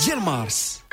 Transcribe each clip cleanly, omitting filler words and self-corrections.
ديال مارس.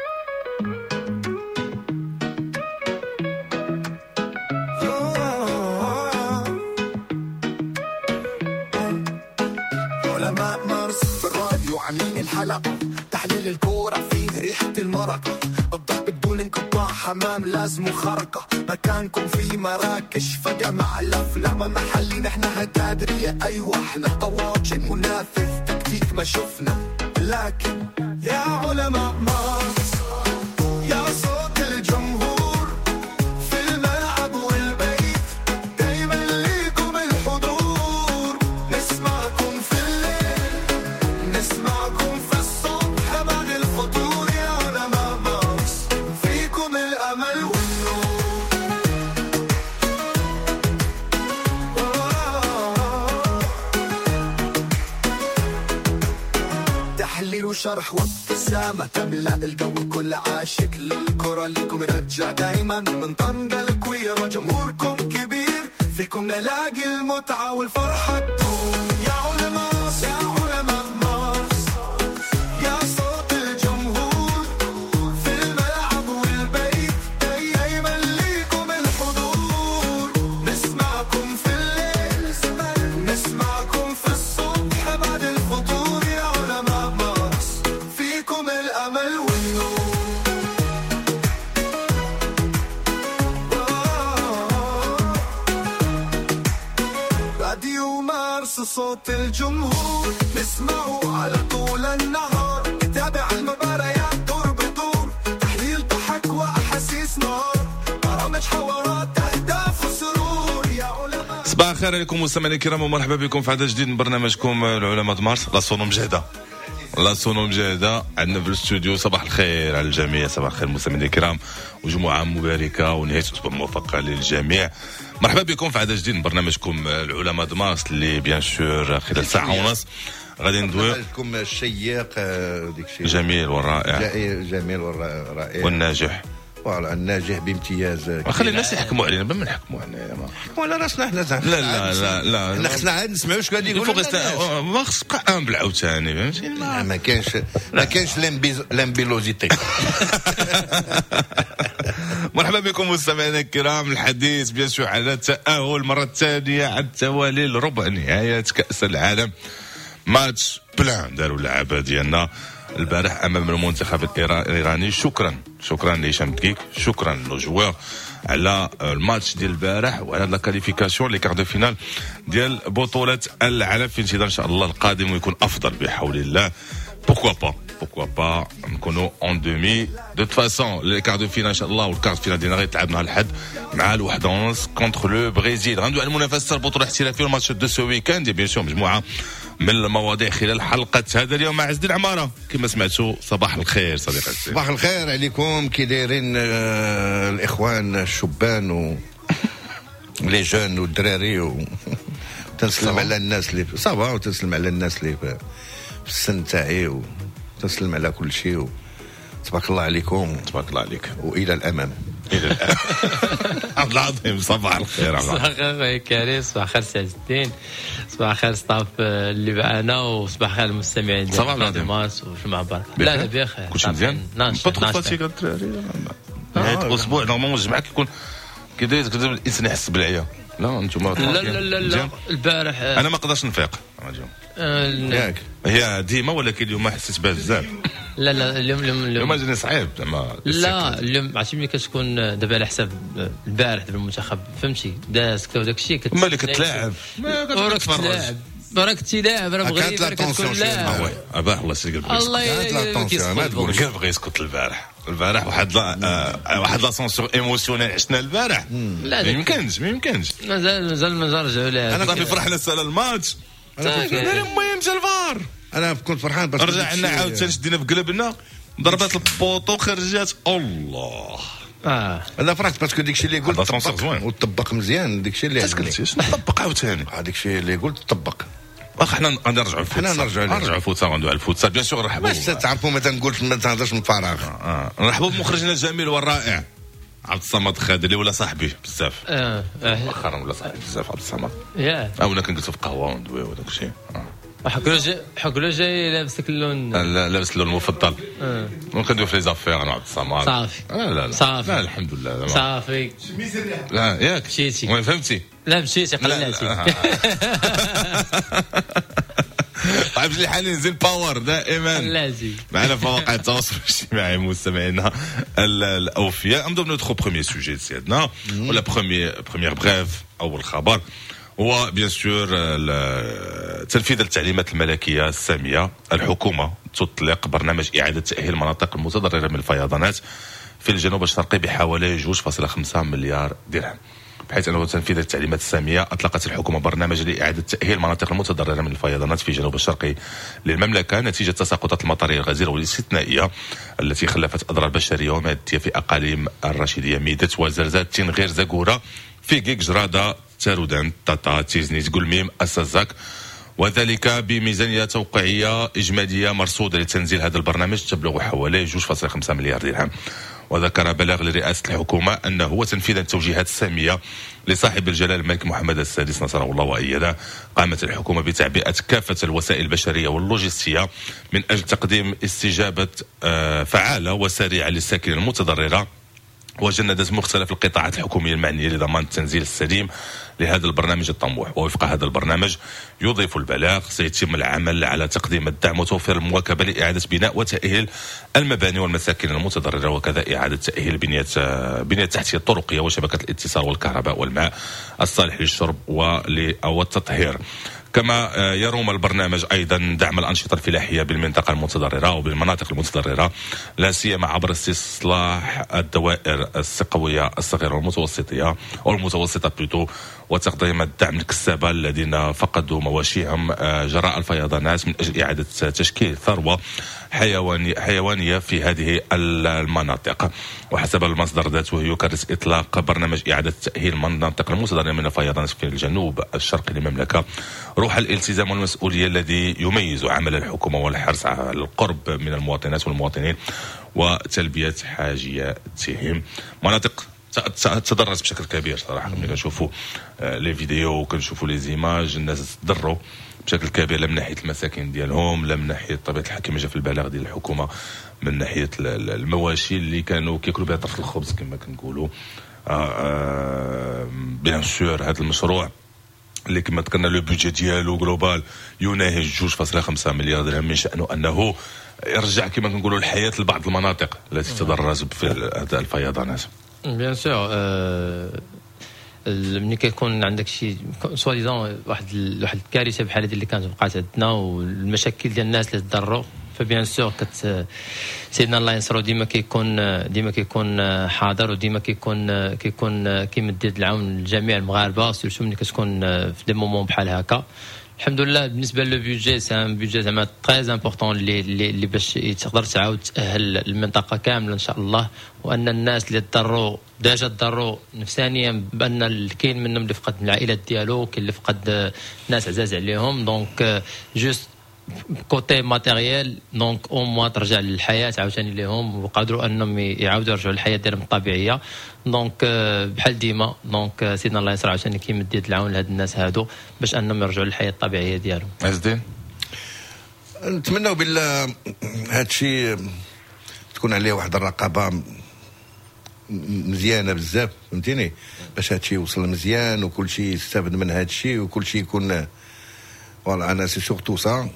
علماء مارس في الراديو عاملين الحلقة، تحليل الكورة فيه ريحة المرقة، الضحك بدون انقطاع حمام لازم خرقة، مكانكم في مراكش فجأة مع الأفلام محلي نحن هتادرية. أيوة احنا طواجن منافس تكتيك ما شفنا، لكن يا علماء مارس يا صوت الجمهور في الملعب والبيت دايما ليكم الحضور، نسمعكم في الليل نسمعكم في الصبح بعد الفطور، يا علماء مارس فيكم الأمل والنور. تحليل وشرح وابتسامة تملأ الجو، كل عاشق للكرة لكم يرجع دايما من طنجة الكويرة، جمهوركم كبير فيكم نلاقي المتعة والفرحة تدوم. يا علماء يا علماء مارس يا صوت الجمهور في الملعب والبيت دايما ليكم الحضور، نسمعكم في الليل نسمعكم في الصبح بعد الفطور، يا علماء مارس فيكم الأمل والنور. راديو مارس صوت الجمهور نسمعه على طول النهار، نتابع المباريات دور بدور، تحليل ضحك وأحاسيس نار، برامج حوارات أهداف وسرور. يا علماء صباح الخير عليكم مستمعينا الكرام ومرحبا بكم في عدد جديد من برنامجكم العلماء مارس. لا صونو مجهده لا صونو مجهده عندنا في الاستوديو. صباح الخير على الجميع، صباح الخير مستمعينا الكرام وجمعه مباركه ونهايه اسبوع موفقه للجميع. مرحبا بكم في عدد جديد من برنامجكم العلماء مارس اللي بيان سور خلال ساعه ونص غادي ندوي لكم الشيق ديك جميل والرائع جميل والرائع والناجح فوالا الناجح بامتياز. خلي الناس يحكموا علينا بما نحكموا علينا نحكموا على راسنا حنا زعما. لا حنا خصنا عاد نسمعوا واش قاعد يقول. ما خص تبقى امبل عاوتاني فهمتي. ما كاينش لامبيلوزيتي. مرحبا بكم مستمعينا الكرام. الحديث بيان سور على التأهل المرة الثانية على التوالي لربع نهاية كأس العالم. ماتش بلان داروا اللعابة ديالنا البارح امام المنتخب الايراني. شكرا لهشام دكيك، شكرا للجوار على الماتش ديال البارح وعلى لا كاليفيكاسيون لي كار دو فينال ديال بطولة العالم، في انتظار ان شاء الله القادم ويكون افضل بحول الله. pourquoi pas نكونوا اون دومي. دو فاسون لي كار دو فينال ان شاء الله والكار دو فينال ديالنا غيتلعب نهار الاحد مع الوحده ونص كونتر لو بريزيل. غندوي على المنافسه البطوله الاحترافيه والماتش دو سو ويكاند بيان سور مجموعه من المواضيع خلال حلقه هذا اليوم مع عز الدين عماره. كما سمعتوا صباح الخير صديقي. صباح الخير عليكم. كي دايرين الاخوان الشبان و لي جون والدراري تنسلم على الناس اللي صافا وتنسلم على الناس اللي في السن تاعي وتنسلم على كل شيء. تبارك الله عليكم. تبارك الله عليك والى الامام. عبد العظيم صباح الخير. صباح الخير كريم، صباح الخير سعد الدين، صباح الخير ستاف اللي معنا، وصباح الخير المستمعين ديال صباح الخير ماس وجمعة بارك. لا بخير كلشي مزيان. بطل فاتيك الدراري نهاية الاسبوع نورمالمون الجمعة كيكون كيداير الانسان يحس بالعيا. لا انتم لا البارح انا ما نقدرش نفيق ياك هي ديما، ولكن اليوم حسيت بها بزاف. لا اليوم جاني صعيب زعما. لا اليوم عرفتي ملي كتكون دابا على حساب البارح دابا المنتخب فهمتي داز وداك الشيء مالي كتلاعب راك تلاعب راه بغيتي كتكون لاعب. اباه الله يسلمك الله ما تقول غير بغى يسكت البارح واحد لاسونسور ايموسيونيل عشنا البارح. ما يمكنش مازال ما نرجعوا لها. انا صافي فرحنا سال الماتش. المهم جا الفار انا كنت فرحان باش رجعنا عاوتاني شدينا في قلبنا ضربات البوطو خرجات. الله انا فرحت باسكو داكشي اللي قلت طبق وطبق مزيان. داكشي اللي قلتيش نطبق عاوتاني. داكشي اللي قلت طبق. حنا نرجعوا الفوتسال غندوي على الفوتسال بيان سور. نرحبوا باش تعرفوا ما تنقولش ما تهضرش من فراغ. نرحبوا بمخرجنا الجميل والرائع عبد الصمد خادر اللي ولا صاحبي بزاف. مؤخرا ولا صاحبي بزاف عبد الصمد. ياه ولا كنجلسوا في قهوه وندويو وداك الشيء. حكلو جاي لابس اللون لابس اللون المفضل. ممكن ندير في لي زافير انا عبد الصمد. صافي. لا صافي. لا الحمد لله صافي. لا ياك مشيتي. وين فهمتي؟ لا مشيتي قلعتي. عبد الحليم زين باور دائما لازم معنا في مواقع التواصل الاجتماعي مستمعينا الاوفياء. نبداو ندخل بروميير سوجي سيادنا ولا بروميير بريف. اول خبر هو بيان سور تنفيذ التعليمات الملكيه الساميه. الحكومه تطلق برنامج اعاده تاهيل المناطق المتضرره من الفيضانات في الجنوب الشرقي بحوالي 2.5 مليار درهم. بحيث أنه تنفيذ التعليمات السامية أطلقت الحكومة برنامج لإعادة تأهيل المناطق المتضررة من الفيضانات في الجنوب الشرقي للمملكة نتيجة تساقطات المطرية الغزيرة والاستثنائية التي خلفت أضرار بشرية ومادية في أقاليم الرشيدية ميدت وزرزات تنغير زاكورة في كيك جرادة تارودان تاتا تيزنيت قلميم أسازاك. وذلك بميزانية توقيعية إجمالية مرصودة لتنزيل هذا البرنامج تبلغ حوالي 2.5 مليار درهم. وذكر بلاغ لرئاسة الحكومة أنه هو تنفيذا التوجيهات السامية لصاحب الجلالة الملك محمد السادس نصره الله وأيده. قامت الحكومة بتعبئة كافة الوسائل البشرية واللوجستية من أجل تقديم استجابة فعالة وسريعة للساكنة المتضررة، وجندت مختلف القطاعات الحكومية المعنية لضمان التنزيل السليم لهذا البرنامج الطموح. ووفق هذا البرنامج يضيف البلاغ سيتم العمل على تقديم الدعم وتوفير المواكبة لإعادة بناء وتأهيل المباني والمساكن المتضررة، وكذا إعادة تأهيل بنية التحتية الطرقية وشبكة الاتصال والكهرباء والماء الصالح للشرب والتطهير. كما يروم البرنامج أيضا دعم الأنشطة الفلاحية بالمنطقة المتضررة وبالمناطق المتضررة، لا سيما عبر استصلاح الدوائر السقوية الصغيرة والمتوسطة بلوتو، وتقديم الدعم للكسابة الذين فقدوا مواشيهم جراء الفيضانات من أجل إعادة تشكيل ثروة حيوانية في هذه المناطق. وحسب المصدر ذاته يكرس إطلاق برنامج إعادة تأهيل المناطق المتضررة من الفيضانات في الجنوب الشرقي للمملكة روح الالتزام والمسؤولية الذي يميز عمل الحكومة والحرص على القرب من المواطنات والمواطنين وتلبية حاجياتهم. مناطق تضررت بشكل كبير صراحة. ملي كنشوفوا لي فيديو وكنشوفوا لي زيماج الناس تضروا بشكل كبير، لا من ناحية المساكن ديالهم لا من ناحية طبيعة الحال كما جا في البلاغ ديال الحكومة من ناحية المواشي اللي كانوا كياكلوا بها طرف الخبز كما كنقولوا. بيان سور هذا المشروع اللي كما ذكرنا لو بودجي ديالو جلوبال يناهز 2.5 مليار درهم من شأنه أنه يرجع كما كنقولوا الحياة لبعض المناطق التي تضررت في هذه الفيضانات. بيان سور ملي كيكون عندك شي سوا ديزون واحد الكارثه بحال هذه اللي كانت وقعت عندنا والمشاكل ديال الناس اللي تضروا، فبيان سور سيدنا الله ينصرو ديما كيكون حاضر وديما كيكون كيمد يد العون لجميع المغاربه، سيرتو ملي كتكون في دي مومون بحال هكا. الحمد لله بالنسبه للبيدجي سي ان بيدجي زعما تري امبورطون اللي باش تقدر تعاود تاهل المنطقه كامله ان شاء الله، وان الناس اللي تضروا نفسانيا بان كاين منهم اللي فقد العائلات ديالو، كاين اللي فقد ناس عزاز عليهم، دونك جوست كوتي ماتيريال دونك او موا ترجع للحياه عاوتاني ليهم وقادروا انهم يعاودوا يرجعوا للحياه ديالهم الطبيعيه. دونك بحال ديما دونك سيدنا الله يسر عاوتاني كيمد يد العون لهاد الناس هادو باش انهم يرجعوا للحياه الطبيعيه ديالهم. عزدين نتمنوا بالله هادشي تكون عليه واحد الرقابه مزيانه بزاف، فهمتيني، باش هادشي يوصل مزيان وكل شيء يستافد من هادشي وكل شيء يكون فوالا. انا سي سورتو سا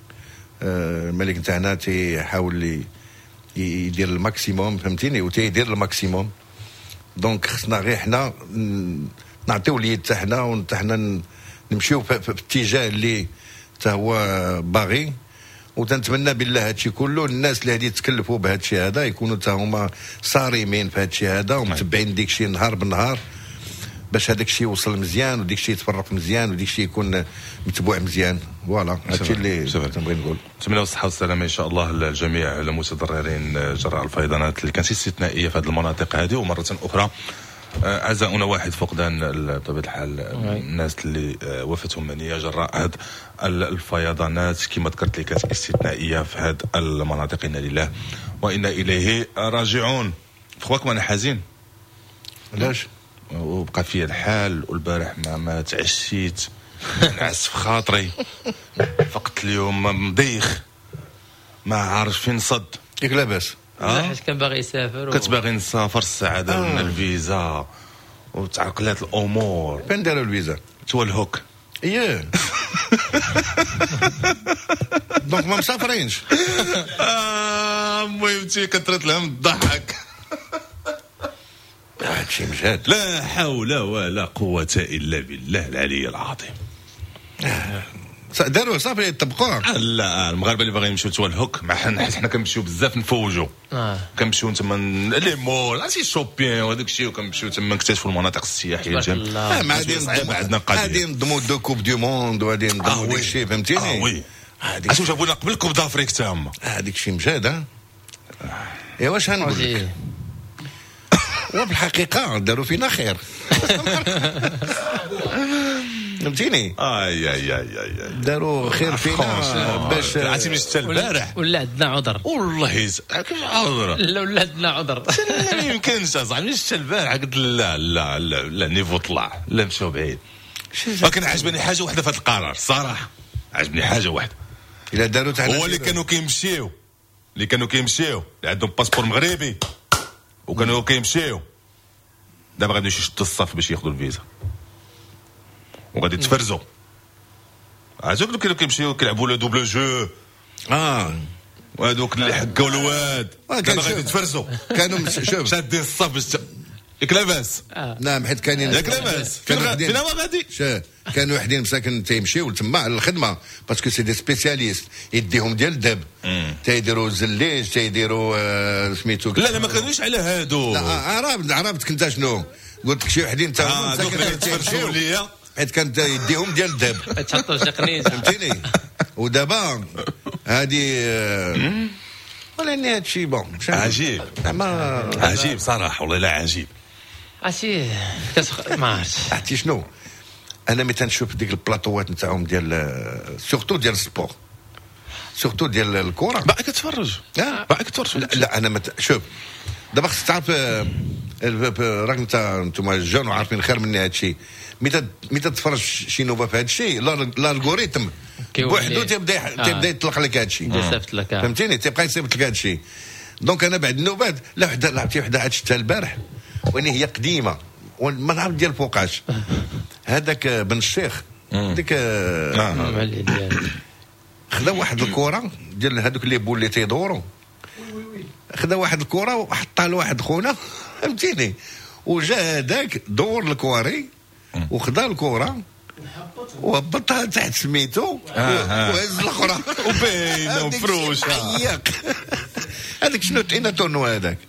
الملك نتاعنا تيحاول يدير الماكسيموم، فهمتيني، وتيدير الماكسيموم. دونك خصنا غير حنا نعطيو اليد تاعنا ونتاعنا نمشيو في اتجاه اللي حتى هو باغي، وتنتمنى بالله هادشي كله الناس اللي هادي تكلفوا بهادشي هذا يكونوا حتى هما صارمين في هادشي هذا ومتبعين ديكشي نهار بالنهار باش هذاك الشيء يوصل مزيان وديك الشيء يتفرق مزيان وديك الشيء يكون متبوع مزيان. فوالا هادشي اللي تنبغي نقول. نتمنى الصحه والسلامه ان شاء الله للجميع المتضررين جراء الفيضانات اللي كانت استثنائيه في هذه المناطق هذه. ومره اخرى عزاؤنا واحد فقدان بطبيعه الحال الناس اللي وفاتهم منيه جراء هذه الفيضانات كما ذكرت لي كانت استثنائيه في هذه المناطق. انا لله وانا اليه راجعون. فخواكم انا حزين علاش وبقى فيا الحال والبارح ما تعشيت نعس في خاطري، فقت اليوم مديخ ما عارف فين نصد. ياك لاباس حيت كان باغي يسافر كنت باغي نسافر الساعه دارنا الفيزا وتعقلات الامور. فين داروا الفيزا؟ توا الهوك. اييه دونك ما مسافرينش. المهم كثرت لهم الضحك. هادشي مجهد. لا حول ولا قوة إلا بالله العلي العظيم. داروا صافي يطبقوها. لا المغاربه اللي باغيين يمشيو توا الهوك مع حنا كنمشيو بزاف نفوجوا. كنمشيو تما لي مول عرفتي شوبين وهذاك الشيء، وكنمشيو تما نكتشفوا المناطق السياحيه الجامده. ما غادي نضموا دو كوب دو موند وغادي نضموا داك الشيء فهمتيني. وي اش جابوا لنا قبل كوب دافريك تما. هذاك الشيء مجهد. ايوا واش غنقول لك، وفي الحقيقه داروا فينا خير. فهمتيني. اي داروا خير فينا باش عرفتي ملي شتا البارح ولا عندنا عذر. والله كيف عذر؟ لا ولا عندنا عذر. ما يمكنش اصاحبي. ملي شتا البارح قلت لا نيفو طلع، لا مشاو بعيد. ولكن عجبني حاجه واحده في هذا القرار الصراحه، عجبني حاجه واحده. الا داروا هو اللي كانوا كيمشيو اللي عندهم باسبور مغربي وكانوا كيمشيو دابا غادي يشدوا الصف باش ياخذوا الفيزا وغادي يتفرزوا. هذوك اللي كانوا كيمشيو كيلعبوا لو دوبل جو وهذوك اللي حكاو الواد دابا غادي يتفرزوا. كانوا شوف شادين الصف باش ياك لاباس. نعم حيت كاينين ياك لاباس. فين ما غادي كانوا وحدين مساكن تيمشيو تما على الخدمه باسكو سي دي سبيسياليست يديهم ديال الدب تيديروا الزليج تيديروا سميتو. لا ما كانوش على هادو. عرفتك انت شنو قلت لك شي وحدين تا مساكن تيفرجوا ليا حيت كانت يديهم ديال الدب تحطوا شي قنيج فهمتيني. ودابا هادي ولكن هادشي بون عجيب عجيب صراحه والله لا عجيب. عرفتي ما عرفتش عرفتي شنو انا ملي تنشوف ديك البلاطوات نتاعهم ديال سورتو ديال السبور سورتو ديال الكره باقي كتفرج لا انا شوف دابا خصك تعرف راك انتم الجون وعارفين خير مني هادشي. متى تتفرج شي نوبه في هادشي الالغوريثم بوحدو تيبدا يطلق لك هادشي فهمتيني. تيبقى يصيبط لك هادشي. دونك انا بعد النوبات لا وحده لعبتي وحده عاد شفتها البارح وين هي قديمه وما نعرف ديال فوقاش. هذاك بن الشيخ ديك خدا واحد الكره ديال هذوك لي بول اللي تيدوروا. خدا واحد الكره وحطها لواحد خونا فهمتيني. وجا هذاك دور الكواري وخدا الكره وهبطها تحت سميتو وهز الاخرى وباينه وفروشه. هذاك شنو تعينا تورنو هذاك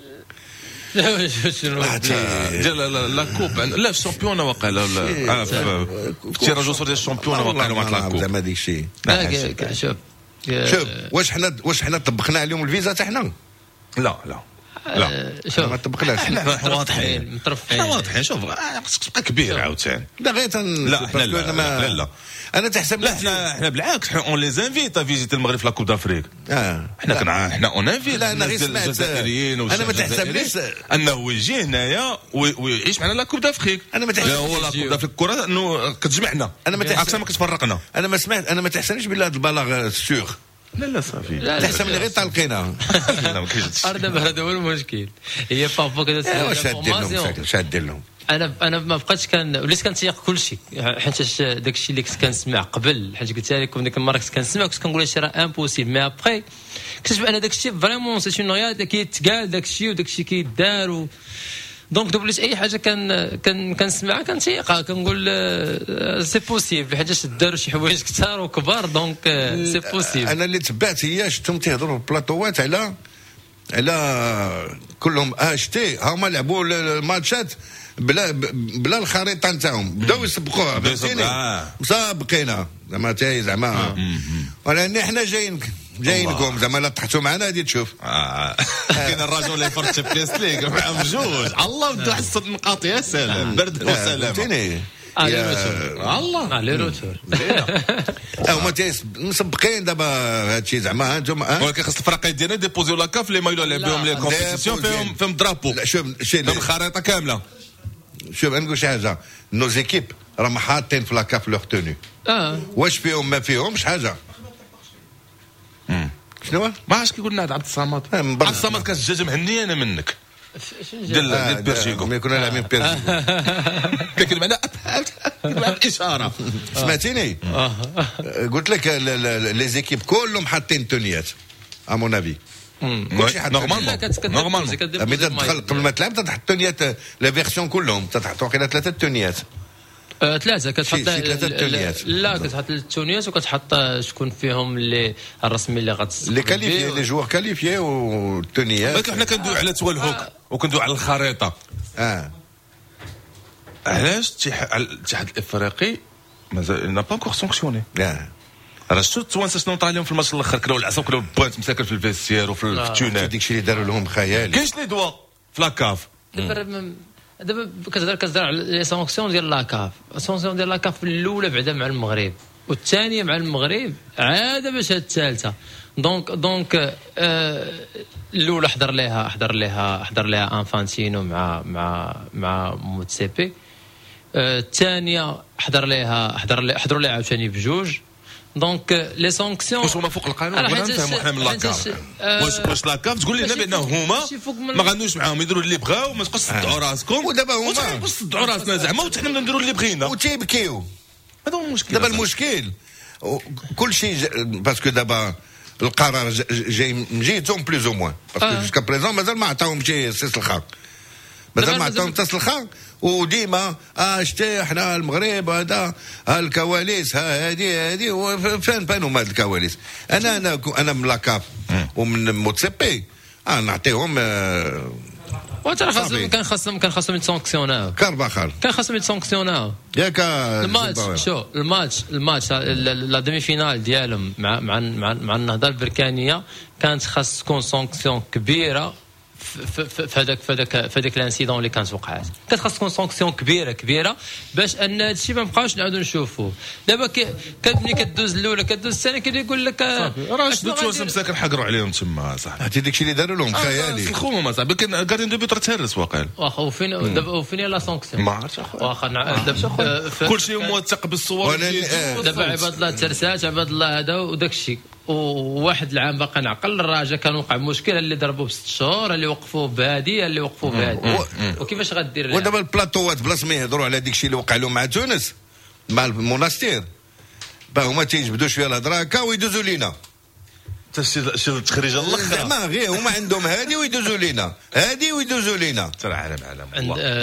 شنو لا كوب لا في الشامبيون وقال في تيراج وصول ديال الشامبيون وقال ما طلع كوب زعما ديك الشيء. شوف واش حنا طبقنا عليهم الفيزا تاع حنا؟ لا شوف ما طبقناش. احنا واضحين شوف خصك تبقى كبير عاوتاني. لا غير لا انا تحسب لا احنا بالعكس اون لي انفيت فيزيتي المغرب في لا كوب دافريك. احنا اون انفيت الجزائريين انا ما تحسبليش انه يجي هنايا ويعيش معنا لا كوب دافريك. انا ما تحسبش هو لا كوب دافريك الكره انه كتجمعنا اكثر ما كتفرقنا. انا ما تحسنش بالله هذا البلاغ سيغ. لا صافي تحسب لي غير طالقينها. لا ما كاينش. هذا هو المشكل. هي بابا كذا واش دير لهم انا ما بقيتش وليت كنتيق كل شيء حيت داك الشيء اللي كنت كنسمع قبل حيت قلت لكم ديك المره كنت كنسمع كنت كنقول هادشي راه امبوسيبل. مي ابخي كتشوف ان داك الشيء فريمون سي اون رياليتي كيتقال داك الشيء وداك الشيء كيدار دونك دوبليت اي حاجه كنسمعها كنتيقها كنقول سي بوسيبل حيت داروا شي حوايج كثار وكبار دونك سي بوسيبل. انا اللي تبعت هي شفتهم تيهضروا في البلاطوات على كلهم اشتي هما لعبوا الماتشات بلا الخريطه نتاعهم بداو يسبقوها فهمتيني. مسابقينها زعما تاي زعما ولكن حنا جايينكم زعما لا طحتوا معنا غادي تشوف. كاين الرجل اللي فرط تشامبيونز ليغ معهم بجوج الله بدا حصه النقاط يا سلام برد وسلام فهمتيني. الله لي روتور هما مسبقين دابا هادشي زعما انتم ولكن خاص الفرق ديالنا ديبوزيو لا كاف لي مايلو اللي بهم لي كومبيتيسيون فيهم درابو شوف الخريطه كامله. شوف نقول شي حاجه نو زيكيب راهم حاطين في لاكاف لوغ توني. واش فيهم ما فيهمش حاجه. شنو ما عرفتش كيقول لنا عبد الصمد. عبد الصمد كاس الدجاجه مهنيه انا منك ديال بيرشيكو. ملي كنا لاعبين بيرشيكو لكن معنا الاشاره. سمعتيني؟ قلت لك لي زيكيب كلهم حاطين تونيات امون افي. نورمالمون ملي تدخل قبل ما تلعب تحط تونيات لا فيرسيون كلهم تحط واقيلا 3 تونيات. 3 كتحط 3 تونيات. لا كتحط التونيات وكتحط شكون فيهم اللي الرسمي اللي غتستقبل لي كاليفي لي جوار كاليفي والتونيات. ولكن حنا كندويو على توالهوك وكندويو على الخريطه. علاش الاتحاد الافريقي مازال نا با انكور سانكسيوني؟ راه شفتوا التوانسه شنو طرا لهم في الماتش الاخر؟ كلاو العصا وكلاو البوانت مساكن في الفيستير وفي التونات. داكشي اللي داروا لهم خيالي. كاينش لي دوا في لاكاف. دابا كتهضر على لي سانكسيون ديال لاكاف. السانكسيون ديال لاكاف الاولى بعدا مع المغرب والثانيه مع المغرب عاد باش هاد الثالثه. دونك الاولى حضر لها انفانتينو مع موتسيبي. الثانيه حضروا لها عاوتاني بجوج. دونك لي سانكسيون واش هما فوق القانون؟ بغينا نفهموا حنا من لاكاف. واش لاكاف تقول لنا بان هما ما غنوش معاهم يديروا اللي بغاو وما تبقاوش تصدعوا راسكم ودابا هما ما تصدعوا راسنا زعما وحنا نديروا اللي بغينا وتيبكيو. هذا هو المشكل. دابا المشكل كل شيء باسكو دابا القرار جاي مجيتهم بلوز او موان باسكو جوسكا بريزون مازال ما عطاهم شي سلخه. مازال ما عطاهم تسلخه. وديما شتي حنا المغرب هذا الكواليس هذه فين بانوا هاد الكواليس. انا من لاكاف ومن موتسيبي نعطيهم كان خاصهم يتسانكسيوناو. كارباخال كان خاصهم يتسانكسيوناو ياك الماتش لا دومي فينال ديالهم مع النهضه البركانيه كانت خاص تكون سانكسيون كبيره في هذاك الانسيدون اللي كانت وقعات. كانت خاص تكون سانكسيون كبيره باش ان هذا الشيء ما نبقاوش نعاودوا نشوفوه. دابا ملي كدوز الاولى كدوز الثانيه كيقول لك راه شدوا توانسه مساكن حقروا عليهم تما صاحبي. هاتي داكشي اللي داروا لهم خيالي. خوما صاحبي كان غادي ندير بيتر تهرس واقيلا. واخا وفين لا سانكسيون ما عرفتش واخا كل شيء موثق بالصور. دابا عباد الله ترسات عباد الله هذا وداك الشيء. وواحد العام باقي نعقل الراجا كان وقع مشكل اللي ضربوه ب6 شهور اللي وقفوه بهادي اللي وقفوه بهادي. وكيفاش غدير؟ ودابا البلاطوات بلاص ما يهضروا على داك الشيء اللي وقع لهم مع تونس مع المونستير هما تيجبدوا شويه الهضره هكا ويدوزوا لينا شي التخريجه الاخر زعما غير هما عندهم هادي ويدوزوا لينا ترى عالم والله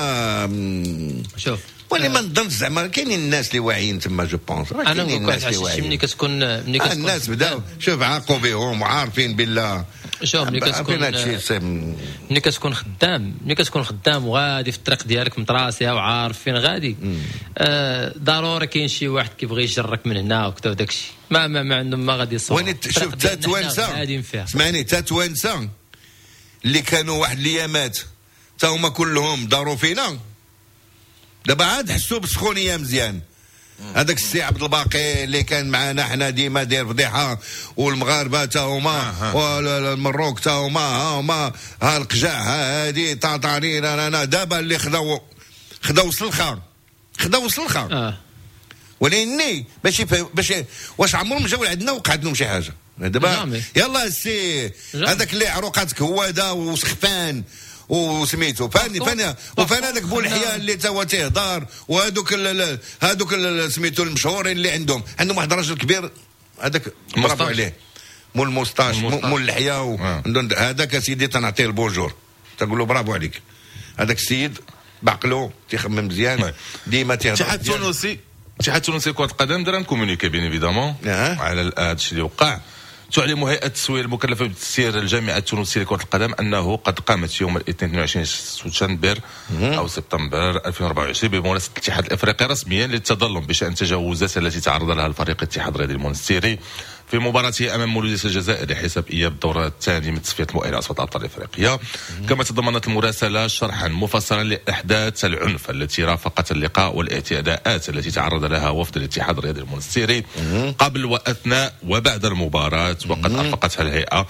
زعما. شوف وانا ما نظنش زعما كاينين الناس اللي واعيين تما جو بونس. انا الناس اللي واعيين ملي كتكون الناس بداو شوف عاقوا بهم وعارفين بالله. شوف ملي كتكون خدام وغادي في الطريق ديالك متراسيه وعارف فين غادي ضروري كاين شي واحد كيبغي يجرك من هنا وكذا وداك الشيء ما عندهم ما غادي يصور. وانا شوف تاتوانسا اسمعني تاتوانسا اللي كانوا واحد الايامات تا هما كلهم داروا فينا دابا عاد حسوا بالسخونيه مزيان. هذاك السي عبد الباقي اللي كان معنا حنا ديما داير فضيحه والمغاربه تا هما والمروك تا هما ها القجاع هادي طاطارينا دابا اللي خداو سلخه ولكن باش واش عمرهم جاو عندنا وقعت لهم شي حاجه. دابا يلا السي هذاك اللي عروقاتك هواده وسخفان وسميتو فاني هذاك بولحياه اللي تا هو تيهضر وهذوك سميتو المشهورين اللي عندهم واحد الراجل كبير هذاك برافو عليه مول الموستاش مول اللحيه هذاك سيدي تنعطيه البونجور تقول له برافو عليك. هذاك السيد بعقله تيخمم مزيان ديما تيهضر. اتحاد التونسي كرة القدم دار كومونيكي بين ايفيدامون على هذا الشيء اللي وقع. تعلم هيئة التسوية المكلفة بتسيير الجامعة التونسية لكرة القدم أنه قد قامت يوم الاثنين 22 سبتمبر أو سبتمبر 2024 بمناسبة الاتحاد الأفريقي رسميا للتظلم بشأن التجاوزات التي تعرض لها الفريق الاتحاد الرياضي المونستيري في مباراته أمام مولودية الجزائر لحساب إياب الدورة الثانية من تصفية مؤهلات أصوات أبطال إفريقيا. كما تضمنت المراسلة شرحا مفصلا لأحداث العنف التي رافقت اللقاء والاعتداءات التي تعرض لها وفد الاتحاد الرياضي المونستيري قبل وأثناء وبعد المباراة. وقد أرفقتها الهيئة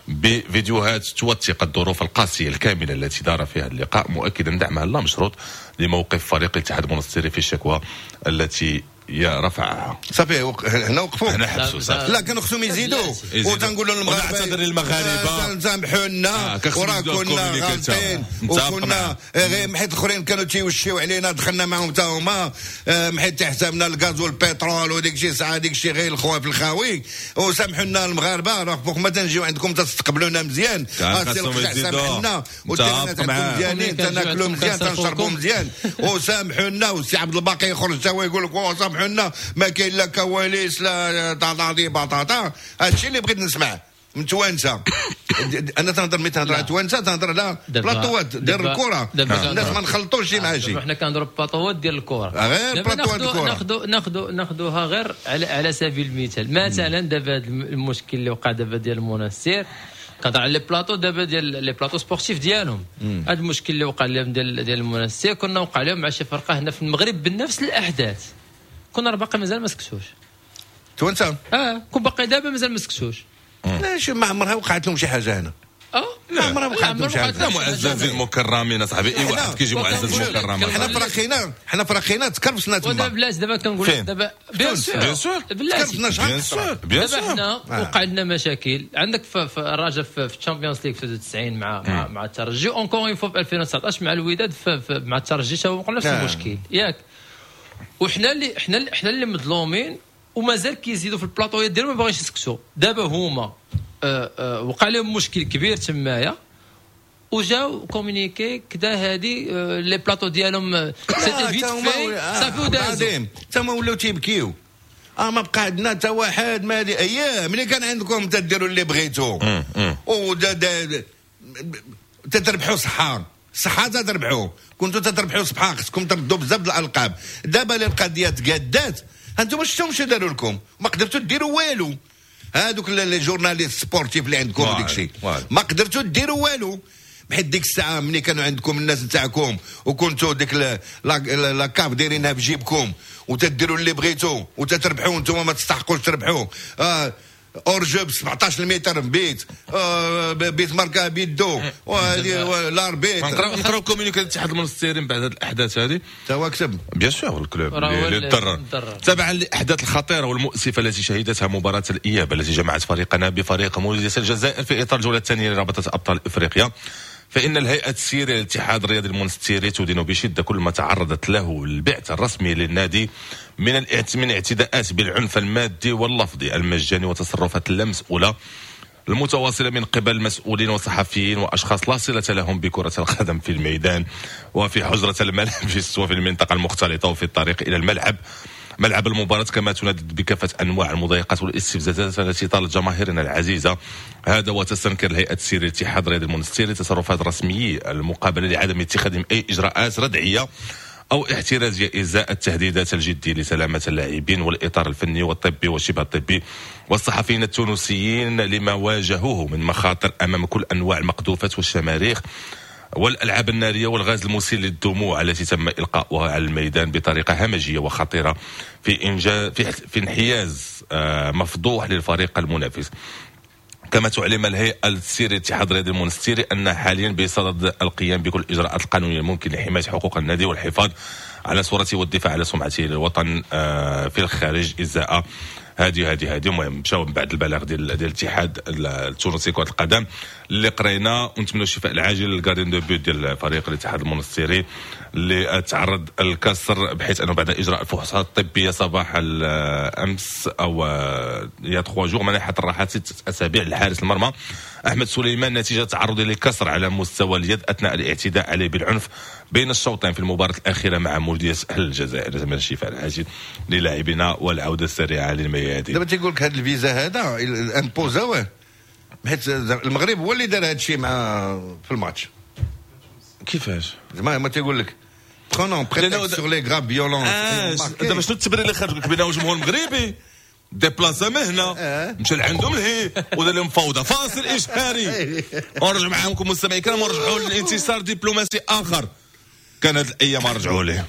بفيديوهات توثق الظروف القاسية الكاملة التي دار فيها اللقاء، مؤكدا دعمها لا مشروط لموقف فريق الاتحاد المنستيري في الشكوى التي رفعها. صافي هنا وقفوا، هنا حبسوا صافي. لا كانوا خصهم يزيدوا وتنقولوا للمغاربه ونعتذر للمغاربه سامحوا لنا وراه كنا غالطين وكنا غير حيت الاخرين كانوا تيوشيو علينا دخلنا معهم حتى هما حيت حسابنا الغاز والبترول وديك الشيء ساعه ديك الشيء غير الخوا في الخاوي، وسامحوا لنا المغاربه راه فوق ما تنجيو عندكم تستقبلونا مزيان، سامحنا وتانا عندكم مزيانين تناكلوا مزيان تنشربوا مزيان وسامحوا لنا. والسي عبد الباقي يخرج تا هو يقول لك سامحوا لنا ما كاين لا كواليس لا طاطا بطاطا. هادشي اللي بغيت نسمع من توانسه. انا تنهضر ملي تنهضر على توانسه تنهضر على بلاطوات ديال الكره، الناس ما نخلطوش شي مع شي. حنا كنهضروا بلاطوات ديال الكره، غير بلاطوات الكره ناخذوها غير على سبيل المثال. مثلا دابا هذا المشكل اللي وقع دابا ديال المنستير كنهضر على لي بلاطو دابا ديال لي بلاطو سبورتيف ديالهم. هذا المشكل اللي وقع لهم ديال المنستير كنا وقع لهم مع شي فرقه هنا في المغرب بنفس الاحداث، كنا باقي مازال ما سكتوش توانسه. كون باقي دابا مازال ما سكتوش. لا شو ما عمرها وقعت لهم شي حاجه هنا. ما عمرها وقعت لهم شي حاجه. معززين مكرمين اصاحبي، اي واحد كيجي معزز مكرم. حنا فرقينا تكرفسنا تما. ودابا بلاش دابا كنقول لك دابا بيان سور تكرفسنا شحال دابا حنا وقع لنا مشاكل. عندك في الرجاء في الشامبيونز ليغ في 99 مع الترجي، اونكور اون فوا في 2019 مع الوداد مع الترجي تا وقع نفس المشكل ياك. وحنا اللي مظلومين ومازال كيزيدوا في البلاطويات ديالهم ما باغيش يسكتوا. دابا هما وقع لهم مشكل كبير تمايا وجاو كومونيكي كدا هادي لي بلاطو ديالهم سيتي فيت في صافي ودازوا تما ولاو تيبكيو. ما بقى عندنا حتى واحد. ما هذه ايام ملي كان عندكم تديروا اللي بغيتو تتربحوا صحة تتربحوا، كنتوا تتربحوا صباح، خصكم تردوا بزاف د الالقاب. دابا اللي القضيه تقادات انتم شتو داروا لكم؟ ما قدرتوا ديروا والو. هادوك لي جورناليست سبورتيف اللي عندكم ديك الشيء ما قدرتوا ديروا والو، بحيث ديك الساعه ملي كانوا عندكم الناس نتاعكم وكنتوا ديك لا كاف دايرينها في جيبكم وتديروا اللي بغيتوا وتتربحوا وانتم ما تستحقوش تربحوا. اورجو ب 17 متر بيت بيت ماركا بيدو لاربيت. نقراو كومونيكي الاتحاد المنستيري بعد هذه الاحداث هذه تا هو كتب بيان سور الكلوب اللي تضرر تبعا للاحداث الخطيره والمؤسفه التي شهدتها مباراه الاياب التي جمعت فريقنا بفريق مولودية الجزائر في اطار الجوله الثانيه لرابطه ابطال افريقيا. فإن الهيئة التسييرية للاتحاد الرياضي المنستيري تدين بشدة كل ما تعرضت له البعث الرسمي للنادي من اعتداءات بالعنف المادي واللفظي المجاني وتصرفات لا مسؤولة المتواصلة من قبل مسؤولين وصحفيين وأشخاص لا صلة لهم بكرة القدم في الميدان وفي حجرة الملابس وفي المنطقة المختلطة وفي الطريق إلى ملعب المباراة، كما تندد بكافة أنواع المضايقات والاستفزازات التي طالت جماهيرنا العزيزة. هذا وتستنكر الهيئة التسييرية للاتحاد الرياضي المنستيري تصرفات رسميي المقابلة لعدم اتخاذهم أي إجراءات ردعية أو احترازية إزاء التهديدات الجدية لسلامة اللاعبين والإطار الفني والطبي والشبه الطبي والصحفيين التونسيين لما واجهوه من مخاطر أمام كل أنواع المقذوفات والشماريخ والألعاب النارية والغاز المسيل للدموع التي تم إلقاؤها على الميدان بطريقة همجية وخطيرة في انحياز مفضوح للفريق المنافس. كما تعلم الهيئة التسييرية للاتحاد الرياضي المنستيري أن حاليا بصدد القيام بكل الإجراءات القانونية الممكنة لحماية حقوق النادي والحفاظ على صورته والدفاع على سمعته للوطن في الخارج إزاء هذه المهم مشاو من بعد البلاغ ديال الاتحاد التونسي كرة القدم اللي قرينا ونتمنوا الشفاء العاجل للغارديان دو بوت ديال فريق الاتحاد المنستيري اللي تعرض الكسر بحيث انه بعد اجراء الفحوصات الطبيه صباح الامس او يا 3 جوغ منحت الراحه 6 اسابيع لحارس المرمى احمد سليمان نتيجه تعرضه لكسر على مستوى اليد اثناء الاعتداء عليه بالعنف بين الشوطين في المباراه الاخيره مع مولودية الجزائر. نتمنى الشفاء العاجل للاعبنا والعوده السريعه للميادين. دابا تيقول لك هذا الفيزا هذا امبوزاوه حيت المغرب هو اللي دار هذا الشيء مع في الماتش. كيفاش زعما ما تيقول لك برونون بريتكست سور لي غراف فيولونس. دابا شنو التبرير اللي خرج لك بينه الجمهور المغربي ديبلاسا مهنه مشى لعندهم الهي ودار لهم فوضى فاصل اشهاري ونرجع معاكم مستمعي الكرام ونرجعوا للانتصار دبلوماسي اخر كان هذه الايام رجعوا ليه.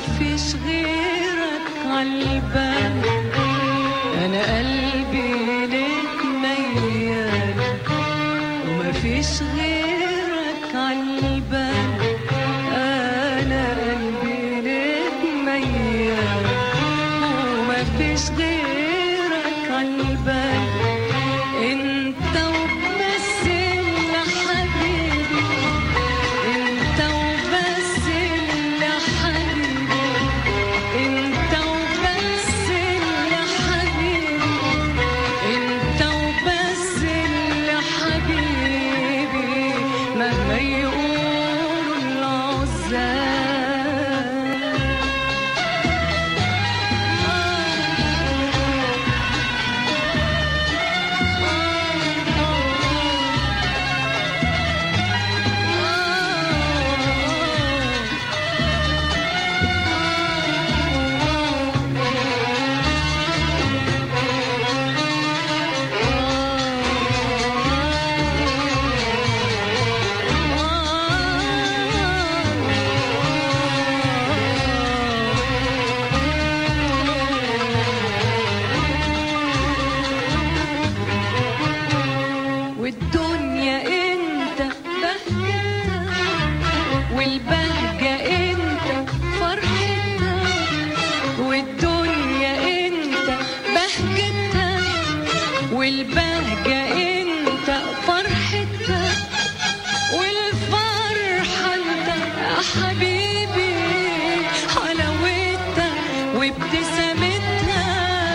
فيش غيرك عالبال، أنا قلبي ليك ميال وما فيش غيرك عالبال، أنا قلبي ليك ميال وما فيش غيرك عالبال، انت وبس اللي حبيبي، انت وبس اللي حبيبي، انت وبس اللي حبيبي، انت وبس اللي حبيبي، مهما يقولوا العزال. والدنيا انت بهجتها، والبهجة انت فرحتها، والدنيا انت بهجتها، والبهجة انت فرحتها، والفرحة انت يا حبيبي حلاوتها وابتسامتها،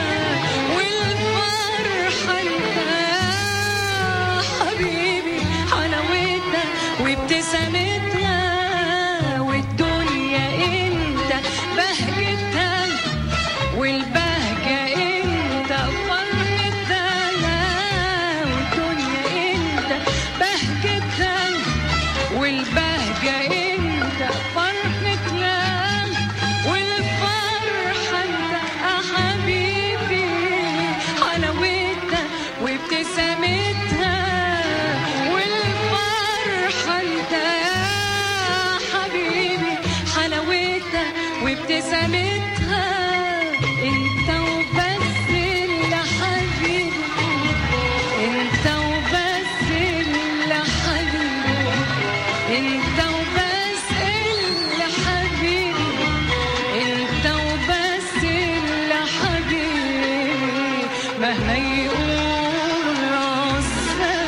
والفرحة انت يا حبيبي حلاوتها وابتسامتها، والدنيا انت بهجتها، والبهجة انت فرحتها، والدنيا انت بهجتها، والبهجة انت فرحتها، والفرحة انت يا حبيبي حلاوتها وابتسامتها، والفرحة انت يا حبيبي حلاوتها وابتسامتها، انت وبس اللي حبيبي، انت وبس اللي حبيبي، انت وبس اللي حبيبي، انت وبس اللي حبيبي، مهما يقولوا العزال.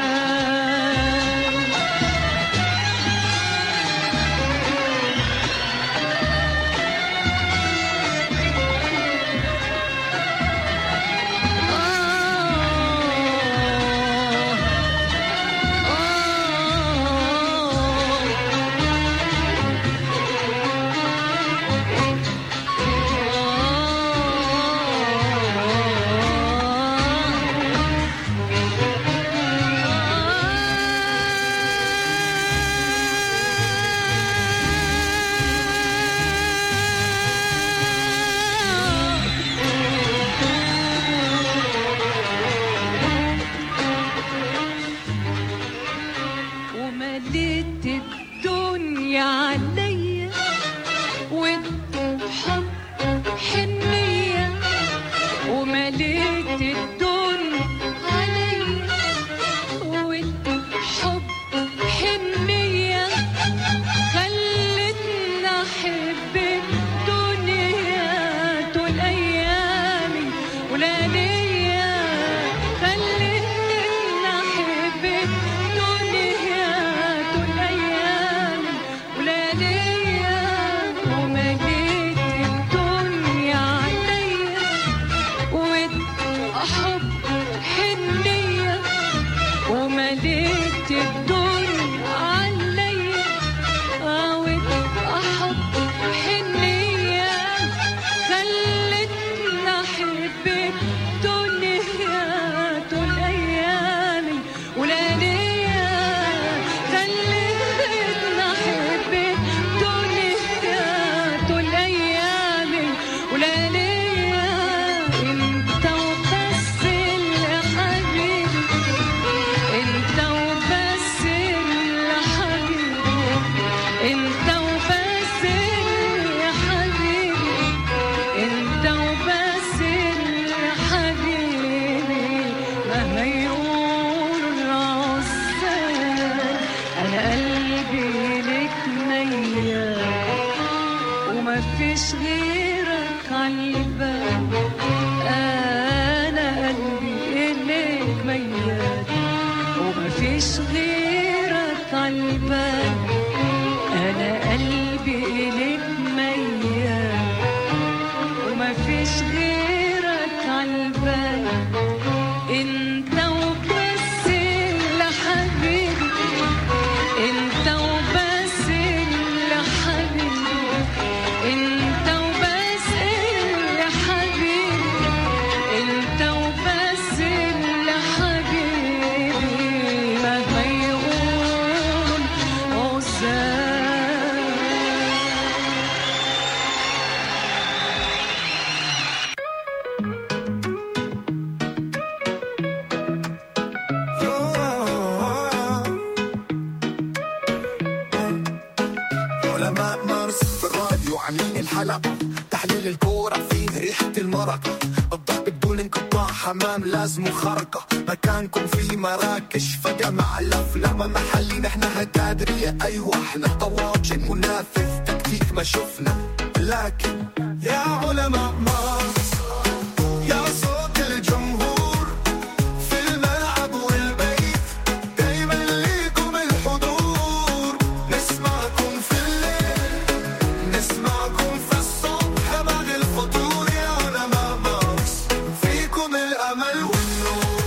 ومليت الدنيا عليا والحب حنية، ومليت الدنيا عليا والحب حنية، خلتني أحب الدنيا طول أيامي ولياليا، خلتني أحب الدنيا طول أيامي ولياليا، ومليت الدنيا عليا والحب حنية، ومليت الدنيا عليا والحب حنية، خلتني أحب الدنيا طول أيامي ولياليا، خلتني أحب الدنيا فيش غيرك عالبال، انا قلبي اليك ميال، وما فيش غيرك عالبال، انا قلبي اليك ميال، وما فيش غيرك عالبال، انت وبس اللي حبيبي، انت وبس اللي حبيبي، انت وبس اللي حبيبي، انت وبس اللي حبيبي، مهما يقول عزال. علماء مارس في الراديو عاملين الحلقة، تحليل الكورة فيه ريحة المرقة، الضرب بدون انقطاع حمام لازم خرقة، مكانكم في مراكش فجأة مع الأفلام محلي، نحن هالكادرية أيوة احنا طواجن منافذ تكتيك ما شفنا، لكن يا علماء مارس يا صوت الجمهور في الملعب والبيت، دايما ليكم الحضور، نسمعكم في الليل نسمعكم في الصبح بعد الفطور، يا علماء مارس فيكم الأمل والنور.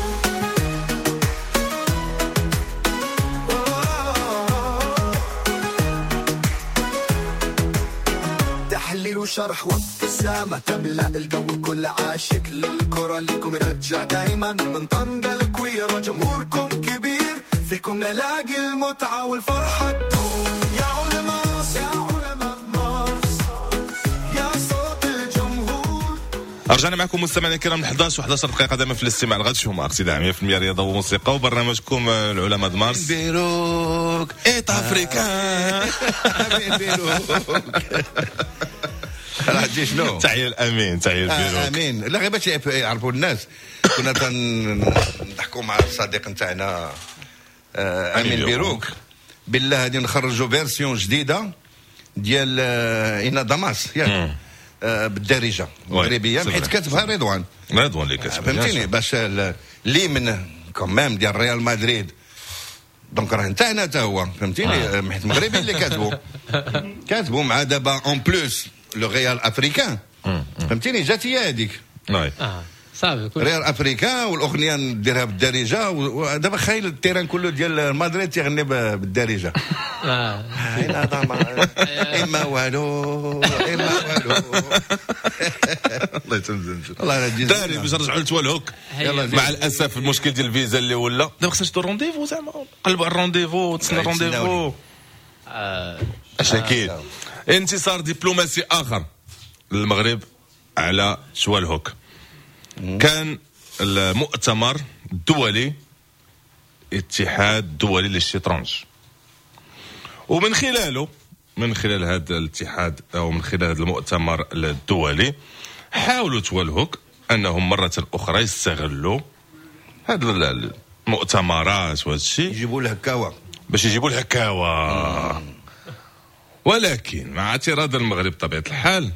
تحليل وشرح وابتسامة تملأ الجو، كل عاشق للكرة لكم يرجع دايما من طنجة الكويرة، جمهوركم كبير فيكم نلاقي المتعة والفرحة تدوم، يا علماء يا علماء مارس يا صوت الجمهور. رجعنا معكم مستمعينا الكرام 11 و11 دقيقة دائما في الاستماع الغد هما اقتداء 100% رياضة وموسيقى، وبرنامجكم العلماء د مارس بيروك ايت افريكان. بيروك راه تجي شنو؟ تحية الامين، تحية البيروك. امين. لا غير باش يعرفوا الناس، كنا نضحكوا مع الصديق نتاعنا امين بيروك، بالله هذه نخرجوا فيرسيون جديده ديال اينا داماس ياك بالدارجه المغربيه، حيت كاتبها رضوان اللي كاتبها فهمتيني، باش اللي من كومام ديال ريال مدريد، دونك راه نتاعنا حتى هو فهمتيني، حيت المغربي اللي كاتبوا مع دابا اون بلوس لو ريال افريكان، فهمتيني، جات هي هذيك صافي ريال افريكان، والاغنيه نديرها بالدارجه، ودابا خايل التيران كله ديال مدريد تيغني بالدارجه. هنا طبعا اما والو اما والو. الله يتمزن الله يجزيك. داري باش نرجعوا لتوالهوك، مع الاسف المشكل ديال الفيزا اللي ولا دابا خصك تدور رونديفو، زعما قلبوا على الرونديفو تسنى الرونديفو. اش اكيد انتصار دبلوماسي اخر للمغرب على شوالهوك، كان المؤتمر الدولي اتحاد دولي للشطرنج، ومن خلاله من خلال هذا الاتحاد او من خلال هذا المؤتمر الدولي حاولوا توالهوك انهم مرة اخرى يستغلوا هذه المؤتمرات وهذا الشيء يجيبوا له هكاوه باش يجيبوا الهكاوه، ولكن مع اعتراض المغرب بطبيعة الحال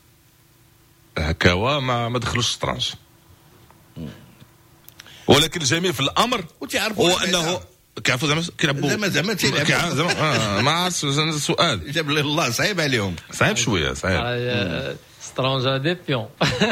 هكاوه ما دخلوش الشطرنج. ولكن الجميل في الامر هو انه كيعرفوا زعما كيلعبوا زعما تيلعبوا ما عرفتش السؤال جاب لي الله صعيب عليهم، صعيب شويه صعيب سترونجا دي بيون.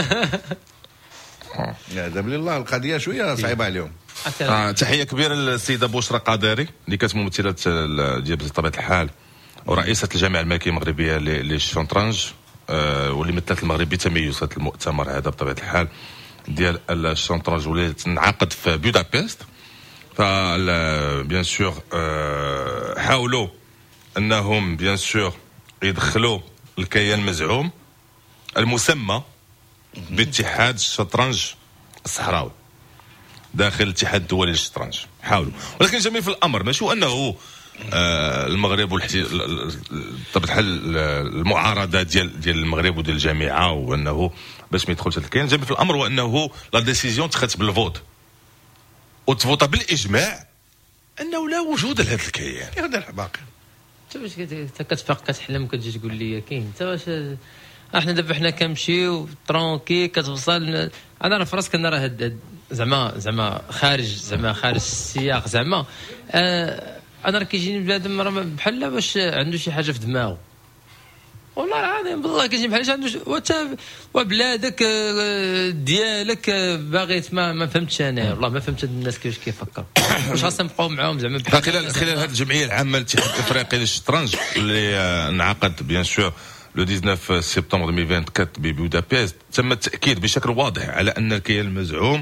جاب لي الله القضيه شويه صعيبه عليهم. تحيه كبيره للسيده بشرى قادري اللي كانت ممثله ديال بطبيعه الحال ورئيسه الجامعه الملكيه المغربيه للشطرنج، واللي مثلت المغرب بتميز هذا المؤتمر هذا بطبيعه الحال ديال الشطرنج واللي تنعقد في بودابست. ف بيان سور حاولوا انهم بيان سور يدخلوا الكيان المزعوم المسمى باتحاد الشطرنج الصحراوي داخل الاتحاد الدولي للشطرنج، حاولوا. ولكن الجميل في الامر ماشي انه المغرب بطبيعه الحال المعارضه ديال المغرب وديال الجامعه وانه باش ما يدخلش الكيان، الجميل في الامر هو انه لا ديسيزيون تخذت بالفوت وتفوت بالاجماع انه لا وجود لهذا الكيان. هذا باقي واش كتفاق كتحلم كتجي تقول لي كاين انت واش احنا دابا حنا كنمشيو ترونكي كتوصل انا راه في راسك انا راه زعما خارج السياق زعما انا راه كيجيني بنادم راه بحال واش عنده شي حاجه في دماغه والله العظيم بالله كيجي بحال عنده وبلادك ديالك باغي ما فهمتش انا والله ما فهمت الناس كيفاش كيفكروا واش خاصنا نبقاو معاهم زعما خلال هذه الجمعيه العامه للاتحاد الافريقي للشطرنج اللي انعقد بيان سور لو 19 سبتمبر 2024 ببودابست تم التاكيد بشكل واضح على ان الكيان المزعوم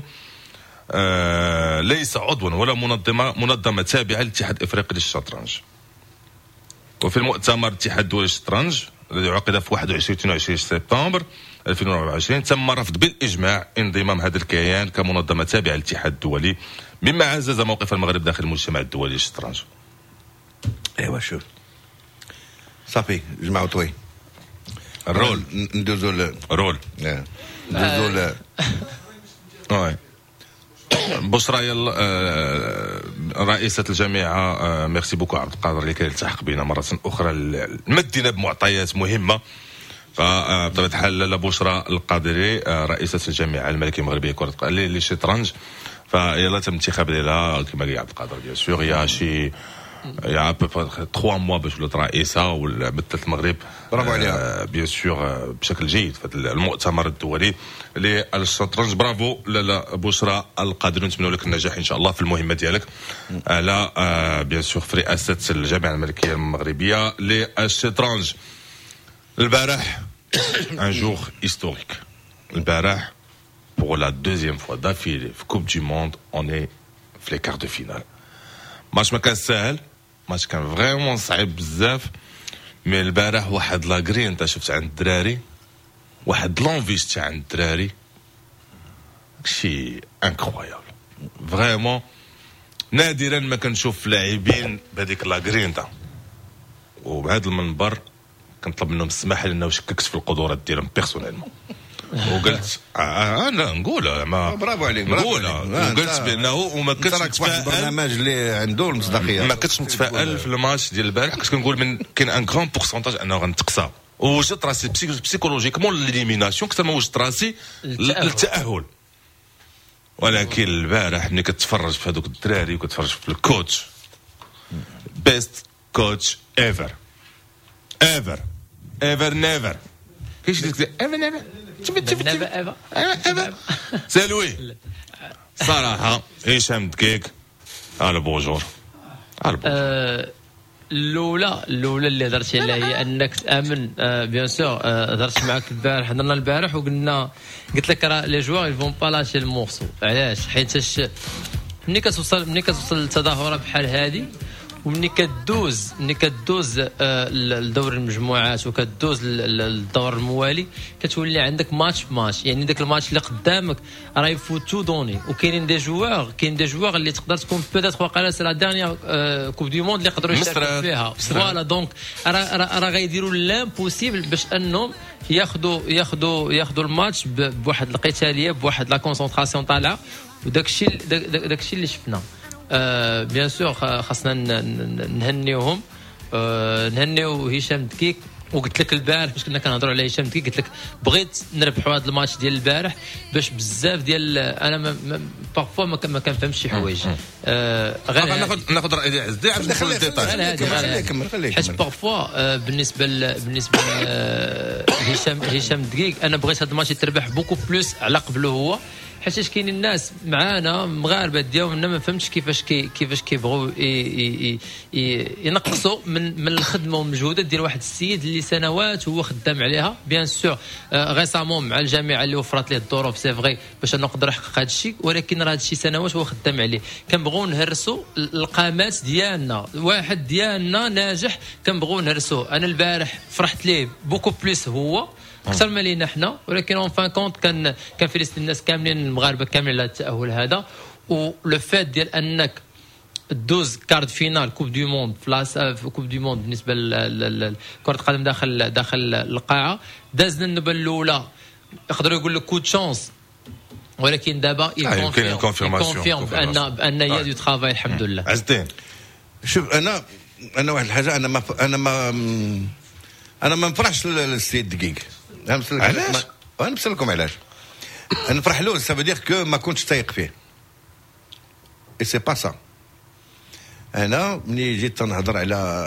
ليس عضوا ولا منظمه تابعه للاتحاد الافريقي للشطرنج. وفي المؤتمر الاتحاد الدولي للشطرنج الذي عقد في 21 سبتمبر 2024 تم رفض بالاجماع انضمام هذا الكيان كمنظمه تابعه للاتحاد الدولي، مما عزز موقف المغرب داخل المجتمع الدولي للشطرنج. ايوا شوف صافي جمعوا طوي الرول ندوزو رول ندوزو وي بشرى رئيسة الجامعة ميرسي بوكو عبد القادر اللي كيلتحق بنا مرة أخرى مدينا بمعطيات مهمة. فبطبيعة الحال بشرى القادري رئيسة الجامعة الملكية المغربية لكرة القدم للشطرنج، فيلا تم انتخاب ديالها كما قال عبد القادر بيان سور يا شي يا ابو 3 موا باش ولات رئيسه ومثلت المغرب برافو عليها بيان سور بشكل جيد في المؤتمر الدولي للشطرنج. برافو لاله بشرى القادري، نتمنوا لك النجاح ان شاء الله في المهمه ديالك على بيان سور في رئاسه الجامعه الملكيه المغربيه للشطرنج. البارح ان جور هيستوريك، البارح pour la deuxième fois d'affilée في كوب دي موند on est في لي كارت دو فينال. ماتش ما كان ساهل، ماتش كان فريمون صعيب بزاف، مي البارح واحد لاغري انت شفت عند الدراري، واحد لونفي شفت عند الدراري، شي انكرويابل فريمون. نادرا ما كنشوف لاعبين بهذيك لاغري انت. وبهذا المنبر كنطلب منهم السماح لانه شككت في القدرات ديالهم بيرسونيلمون وقلت انا نقولها ما برافو عليك نقولها وقلت بانه وما كنتش متفائل البرنامج اللي عنده المصداقيه، ما كنتش متفائل في الماتش ديال البارح، كنت كنقول من كاين ان غران بورسونتاج انه غنتقصى، ووجدت راسي بسيكولوجيكمون ليليميناسيون اكثر ما وجدت راسي للتاهل. ولكن البارح ملي كتفرج في هذوك الدراري وكتفرج في الكوتش بيست كوتش ايفر نيفر كاينش ديك ايفر نيفر سالوي صراحه هشام دقيق على بونجور الاولى اللي هضرتي عليها هي انك تامن بيان سور هضرت معك البارح هضرنا البارح وقلنا قلت لك راه لي جوار يفون با لاشي المورسو. علاش؟ حيت ملي كتوصل للتظاهره بحال هذه ومني كدوز لدور المجموعات وكدوز للدور الموالي كتولي عندك ماتش يعني داك الماتش اللي قدامك راه يفوت تو دوني. وكاينين دي جوار اللي تقدر تكون بيتيت وقيلا سي لا ديرنيير كوب دو موند اللي يقدروا يشاركوا فيها. فوالا دونك راه غيديروا لامبوسيبل باش انهم ياخذوا الماتش بواحد القتاليه بواحد لا كونسونطراسيون طالعه. وداكشي اللي شفنا. بيان سور خاصنا نهنيوهم نهنيو هشام دقيق. وقلت لك البارح باش كنا كنهضروا على هشام دقيق قلت لك بغيت نربحوا هذا الماتش ديال البارح باش بزاف ديال انا بارفوا ما كنفهمش شي حوايج. غير ناخذ راي ديال عزيز عبد ندخل الديتاي حيت بارفوا بالنسبه هشام دقيق انا بغيت هذا الماتش يتربح بوكو بلوس على قبله هو. حيت كاينين الناس معانا مغاربه ديالنا ما فهمتش كيفاش كيبغوا ينقصوا من الخدمه والمجهودات ديال واحد السيد اللي سنوات هو خدام عليها. بيان سور غيسامون مع الجامعه اللي وفرت ليه الظروف سي فغي باش نقدر نحقق هذا الشيء، ولكن راه هذا الشيء سنوات هو خدام عليه. كنبغوا نهرسوا القامات ديالنا، واحد ديالنا ناجح كنبغوا نهرسوه. انا البارح فرحت ليه بوكو بليس هو اكثر ما لينا حنا، ولكن اون فان كونت كان فيليست الناس كاملين المغاربه كاملين على التاهل هذا. ولو فات ديال انك دوز كارد فينال كوب دو موند في كوب دو موند بالنسبه لكره القدم داخل القاعه دازنا النوبه الاولى يقدروا يقول لك كود شانس، ولكن دابا يكونفيرم بان يا دو ترافاي الحمد لله. عزتين شوف انا انا واحد الحاجه، انا ما نفرحش للسيد دقيق. علاش؟ انا نسالكم علاش. نفرح له سافو دير كو ما كنتش تايق فيه. اي سي با سا. انا ملي جيت تنهضر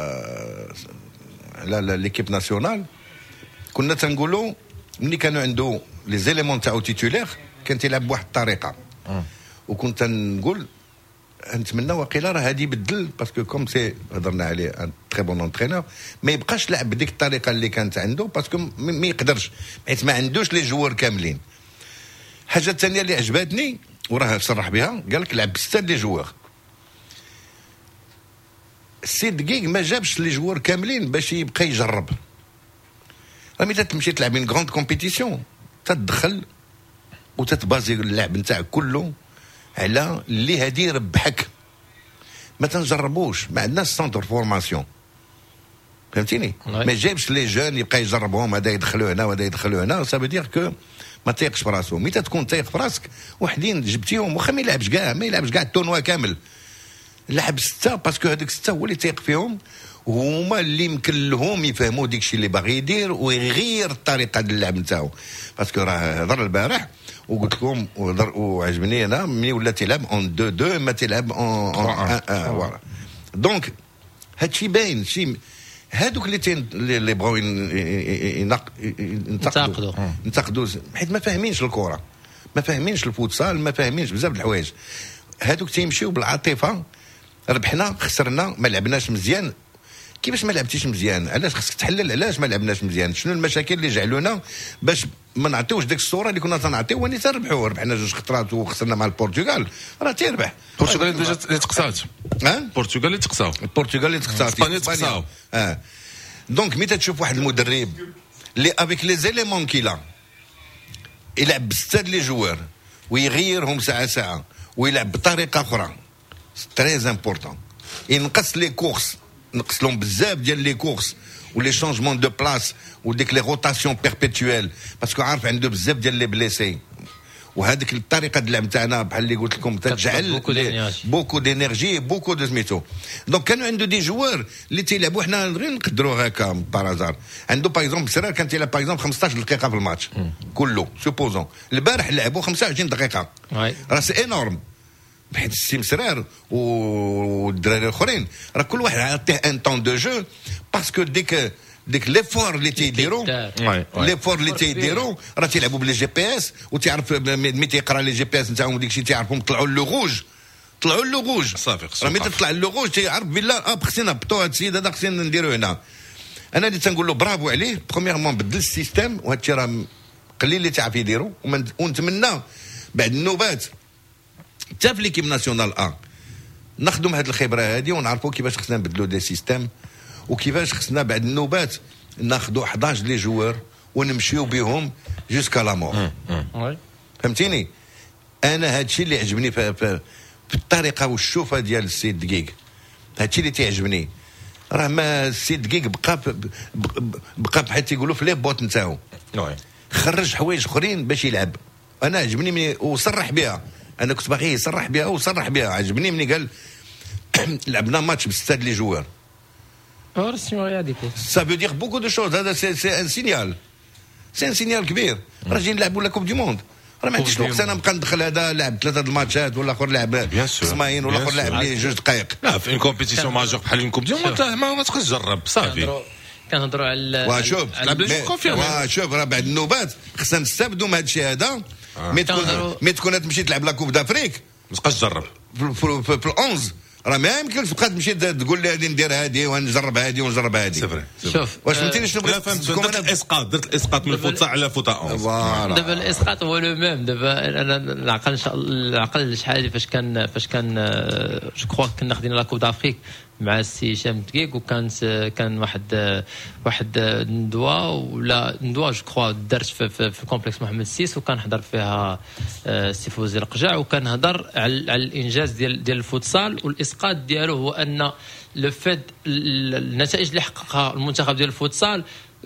على ليكيب ناسيونال، كنا تنقولوا ملي كانوا عنده لي زيليمون تاعو تيتولير كان تيلعب بواحد الطريقه، وكنت نقول نتمنى وقيلا راه هادي يبدل، باسكو كوم سي هضرنا عليه ان تري بون انترينور، ما يبقاش لعب بديك الطريقه اللي كانت عنده، باسكو ما يقدرش، حيت ما عندوش لي جوار كاملين. الحاجه الثانيه اللي عجبتني وراه صرح بها، قال لك لعب ب6 لي جوار. السيد دقيق ما جابش لي جوار كاملين باش يبقى يجرب. راه ملي تمشي تلعب اون غروند كومبيتيسيون تدخل وتتبازي اللعب نتاعك كله على اللي هادي يربحك. ما تنجربوش، ما عندناش سونتر فورماسيون، فهمتيني؟ ما جايبش لي جون يبقى يجربهم، هذا يدخلوا هنا وهذا يدخلوا هنا. سا بدير كو ما تيقش براسو. متى تكون تايق براسك وحدين جبتيهم، واخا ما يلعبش كاع التورنوا كامل، لعب 6 باسكو هذوك 6 هو اللي تايق فيهم، وهما اللي يمكن لهم يفهموا ديك الشيء اللي باغي يدير ويغير الطريقه ديال اللعب نتاعو. باسكو راه هضر البارح وقلت لكم وعجبني انا ملي ولا تيلعب اون 2-2 ما تيلعب اون 1-1 فوالا. دونك هادشي باين شي هادوك اللي بغاو ينتقدوا حيت ما فاهمينش الكره، ما فاهمينش الفوتسال، ما فاهمينش بزاف د الحوايج. هادوك تيمشيو بالعاطفه، ربحنا خسرنا ما لعبناش مزيان. كيفاش ما لعبتيش مزيان؟ علاش خصك تحلل علاش ما لعبناش مزيان؟ شنو المشاكل اللي جعلونا باش ما نعطيوش ديك الصوره اللي كنا تنعطيو وني تربحوا؟ ربحنا 2 خطرات وخسرنا مع البرتغال، راه تيربح. البرتغال اللي تقصات، البرتغال اللي تقصاو، البرتغال اللي تقصات، اسبانيا تقصاو. دونك متى تشوف واحد المدرب اللي افيك لي زيليمون كيلا يلعب ب6 لي جوار ويغيرهم ساعه ويلعب بطريقه اخرى، تري امبورطون. ينقص لي كورس، نقص لهم بزاف ديال لي كورس ولي شونجمون دو بلاص وديك لي روتاسيون بيربيتويل، باسكو عارف عنده بزاف ديال لي بليسي. وهذيك الطريقه ديال اللعب تاعنا بحال اللي قلت لكم تجعل بوكو دينيرجي بوكو دو سميتو. دونك كانوا عنده دي جوار اللي تيلعبوا حنا غير نقدروا هكا بارازار. عنده باغ اكزومبل سرار كان تيلعب باغ اكزومبل 15 دقيقه في الماتش كله سوبوزون. البارح لعبوا 25 دقيقه، راه سي انورم. بحيث السيم سرار والدراري الاخرين راه كل واحد عطيه ان طون دو جو، باسكو ديك ليفور اللي تيديروا راه تيلعبوا بلي جي بي اس، وتعرف ملي تيقرا لي جي بي اس نتاعهم ديك الشيء تيعرفهم طلعوا لو غوج صافي. راه ملي تطلع لو غوج تيعرف بالله خصنا نهبطوا هذا السيد هذا خصنا نديروا هنا. انا اللي تنقول له برافو عليه، برومييرمون بدل السيستيم، وهذا الشيء راه قليل اللي تعرف يديروا. ونتمنى بعد النوبات حتى في ليكيب ناسيونال نخدم هذه الخبره هذه ونعرفوا كيفاش خصنا نبدلوا دي سيستيم، وكيفاش خصنا بعد النوبات ناخذوا 11 لي جوار ونمشيو بهم جوسكا لا مور. فهمتيني؟ انا هذا الشيء اللي عجبني في الطريقه والشوفه ديال السيد دقيق، هذا الشيء اللي تعجبني. راه ما السيد دقيق بقى بحال تيقولوا في لي بوت نتاعو، خرج حوايج اخرين باش يلعب. انا عجبني وصرح بها، انا كنت باغي يصرح بها وصرح بها. عجبني ملي قال لعبنا ماتش ب6 لي جوار. Ça veut dire beaucoup de choses. هذا سي ان سينيال، سي ان سينيال كبير. راه جايين نلعبوا لا كوب دي موند، راه ما عنديش الوقت انا نبقى ندخل هذا لعب 3 الماتشات ولا اخر لعب قسمين ولا اخر لعب لي 2 دقائق. لا في كومبيتيسيون ماجور بحال اون كوب دي موند ما تقدرش تجرب صافي. كنهضروا على شوف راه بعد النوبات خصنا نستافدوا من هذا الشيء هذا. مي تكون تمشي تلعب لا كوب دافريك ما تبقاش تجرب في ال11 راه ما يمكنش تبقى تمشي تقول لي غادي ندير هذه ونجرب هذه ونجرب هذه. شوف واش فهمتيني شنو بغيت نفهم؟ درت الاسقاط من الفوتسال على فوتا 11. دابا الاسقاط هو لو ميم. دابا انا العقل شحال فاش كان جو كخوا كنا خدينا لا كوب دافريك مع السي هشام دقيق، كان واحد ندوه ولا ندوه جو كخوا دارت في كومبلكس محمد السيس، وكان حضر فيها السي فوزي القجع، وكان هضر على الانجاز ديال الفوتسال. والاسقاط ديالو هو ان لو فيد النتائج اللي حققها المنتخب ديال الفوتسال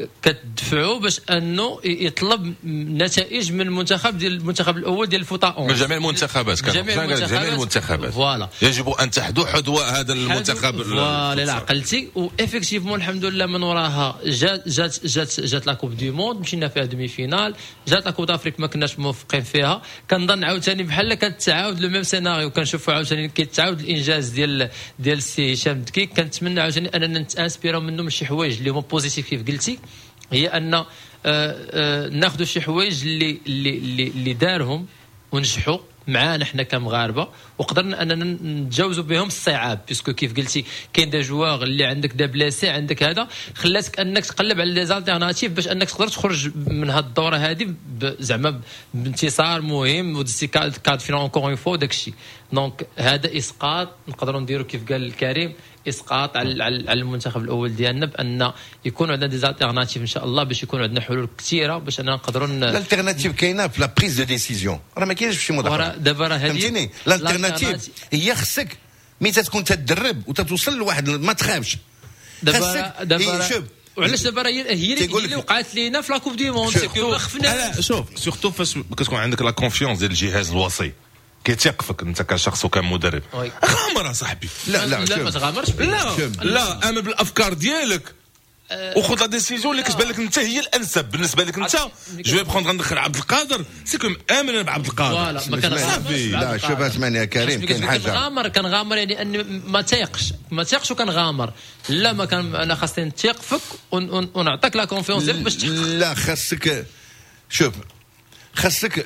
كتدفعوا باش انه يطلب نتائج من المنتخب الاول ديال الفوطا من جميع المنتخبات جميع المنتخبات فوالا يجب ان تحدو حدوى هذا المنتخب فوالا عقلتي وافيكتيفمون الحمد لله من وراها جات لا كوب دي موند مشينا فيها دومي فينال جات لا كوب دافريك ما كناش موفقين فيها كنظن عاوتاني بحال كتعاود لو ميم سيناريو كنشوفوا عاوتاني كيتعاود الانجاز ديال السي هشام دكي كنتمنى عاوتاني اننا نتانسبيرو منه من شي حوايج اللي هما بوزيتيف كيف قلتي هي ان ناخذوا شي حوايج اللي دارهم ونجحوا معانا حنا كمغاربه وقدرنا اننا نتجاوزوا بهم الصعاب بيسكو كيف قلتي كاين دا جوار اللي عندك دا بلاسي عندك هذا خلاتك انك تقلب على لي زالتيرناتيف باش انك تقدر تخرج من هذه الدوره هذه زعما بانتصار مهم ودسي كاد فينا اونكور اون فو داكشي دونك هذا اسقاط نقدروا نديروا كيف قال الكريم اسقاط على المنتخب الاول ديالنا بان يكون عندنا دي زالتيرناتيف ان شاء الله باش يكون عندنا حلول كثيره باش اننا نقدروا الالتيرناتيف كاينه في لا بريز دو ديسيزيون راه ما كاينش شي مدرب دابا هذه الالتيرناتيف هي خصك ملي تكون تدرب وتتوصل لواحد ما تخافش دابا وعلاش دابا هي اللي وقعت لينا في لا كوب دي موند سيكو خفنا شوف سورتو فاش كتكون عندك لا كونفيونس ديال الجهاز الوصي كيتيق فيك انت كشخص وكمدرب غامر صاحبي لا ما تغامرش لا امن بالافكار ديالك وخذ لا ديسيزيون اللي كتبان لك انت هي الانسب بالنسبه لك انت جو بروندر ندخل عبد القادر سيكم امن بعبد القادر فوالا ما كنغامرش لا شوف اسمعني يا كريم كاين حاجه كنغامر يعني اني ما تيقش وكنغامر لا ما كان انا خاصني نتيق فيك ونعطيك لا كونفيونس ديالك باش تحقق لا خاصك شوف خاصك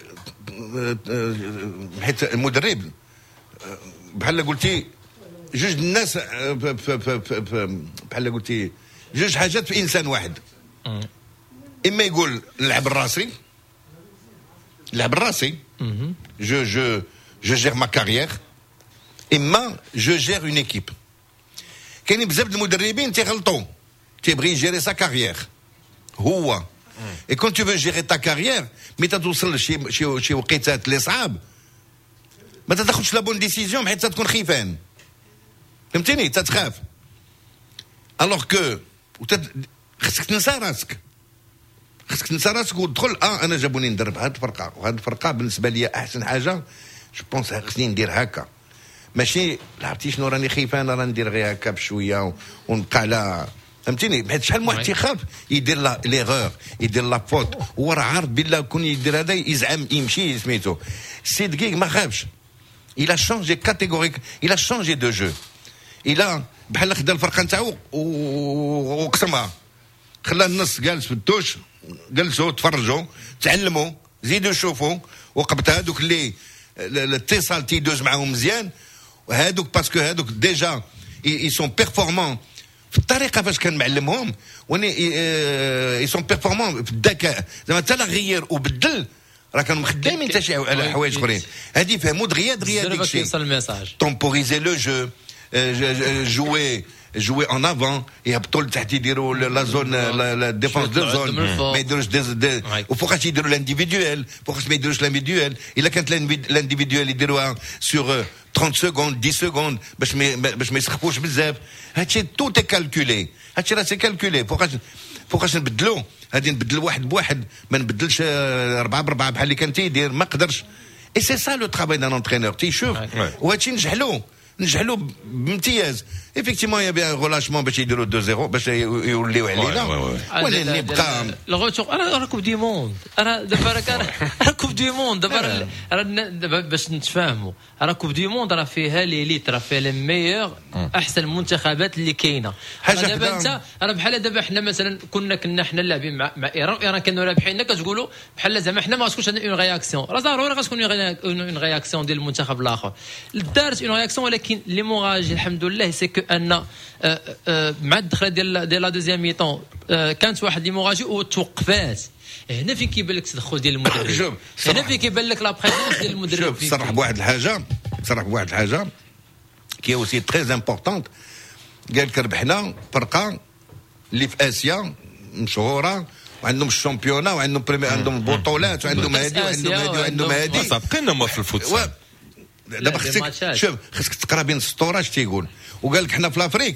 حيت المدرب بحال قلتي جوج الناس بحال قلتي جوج حاجات في انسان واحد اما يقول نلعب الراسي جو جير ما كارير اما جو جير اون ايكيب كاينين بزاف المدربين تيغلطوا تيبغي يجيري سا كارير هو et quand tu veux gérer ta carrière مي توصل شي وقيتات اللي صعاب ما تاخذش لا بون ديسيزيون حيت تكون خيفان فهمتيني تتخاف الوغ كو خصك تنسى راسك وتدخل انا جابوني ندرب هاد الفرقه وهاد الفرقه بالنسبه لي احسن حاجه جو بونس خصني ندير هكا ماشي عرفتي شنو راني خيفان راني ندير غير هكا بشويه ونبقى على فهمتيني حيت شحال من واحد تيخاف يدير ليغور يدير لا فوت هو راه عارف بالله كون يدير هذا يزعم يمشي سميتو سي دقيق ما خافش il a changé catégorique il a changé de jeu il a بحال خدا الفرقه نتاعو وقسمها خلى النص جالس في الدوش جلسوا تفرجوا تعلموا زيدوا شوفوا وقبت هذوك اللي الاتصال تيدوز معاهم مزيان وهذوك باسكو هذوك ديجا ils sont performants في الطريقه فاش كان معلمهم ils sont performants في الذكاء زعما حتى لا غير وبدل راه كانوا مخدمين حتى شي على حوايج اخرين هذه فهموا دغيا داك الشيء تومبوريزي لو جو jouer en avant يهبطوا لتحت يديروا لا زون لا ديفونس دو زون ما يديروش وفوقاش يديروا الانديفيدوال فوقاش ما يديروش الانديفيدوال الا كانت الانديفيدوال يديروها سور 30 سكوند 10 سكوند باش ما يسخفوش بزاف هادشي تو تي كالكولي هادشي راه سي كالكولي فوقاش نبدلوا هادي نبدل واحد بواحد ما نبدلش 4 ب4 بحال اللي كان تيدير ما قدرش اي سي سا لو ترافاي دان انترينور تيشوف وهادشي نجحلو بامتياز افيكتيمون يا بيان غولاشمون باش يديروا 2-0 باش يوليو علينا ولكن نبقى الغوتور انا كوب دي موند انا دابا راه كوب دي موند دابا باش نتفاهموا راه كوب دي موند راه فيها ليليت راه فيها لي ميور احسن المنتخبات اللي كاينه دابا انت راه بحال دابا حنا مثلا كنا حنا لاعبين مع ايران كانوا رابحين كتقولوا بحال زعما حنا ما غاسكونش عندنا اون رياكسيون راه ضروري غتكون اون رياكسيون ديال المنتخب الاخر دارت اون رياكسيون ولكن لي موراجي الحمد لله سي كو ان مع الدخله ديال لا دوزيام ميطون كانت واحد ليموراجي وتوقفات هنا فين كيبان لك التدخل ديال المدرب هنا فين كيبان لك لا بريزونس ديال المدرب صرح بواحد الحاجه كي اوسي تري امبورطونت قال لك ربحنا فرقه اللي في اسيا مشهوره وعندهم الشامبيونا وعندهم عندهم البطولات وعندهم هادي وعندهم هادي سابقين هما في الفوتسال دابا خصك تقرا بين السطور اش تيقول وقال لك حنا في لافريك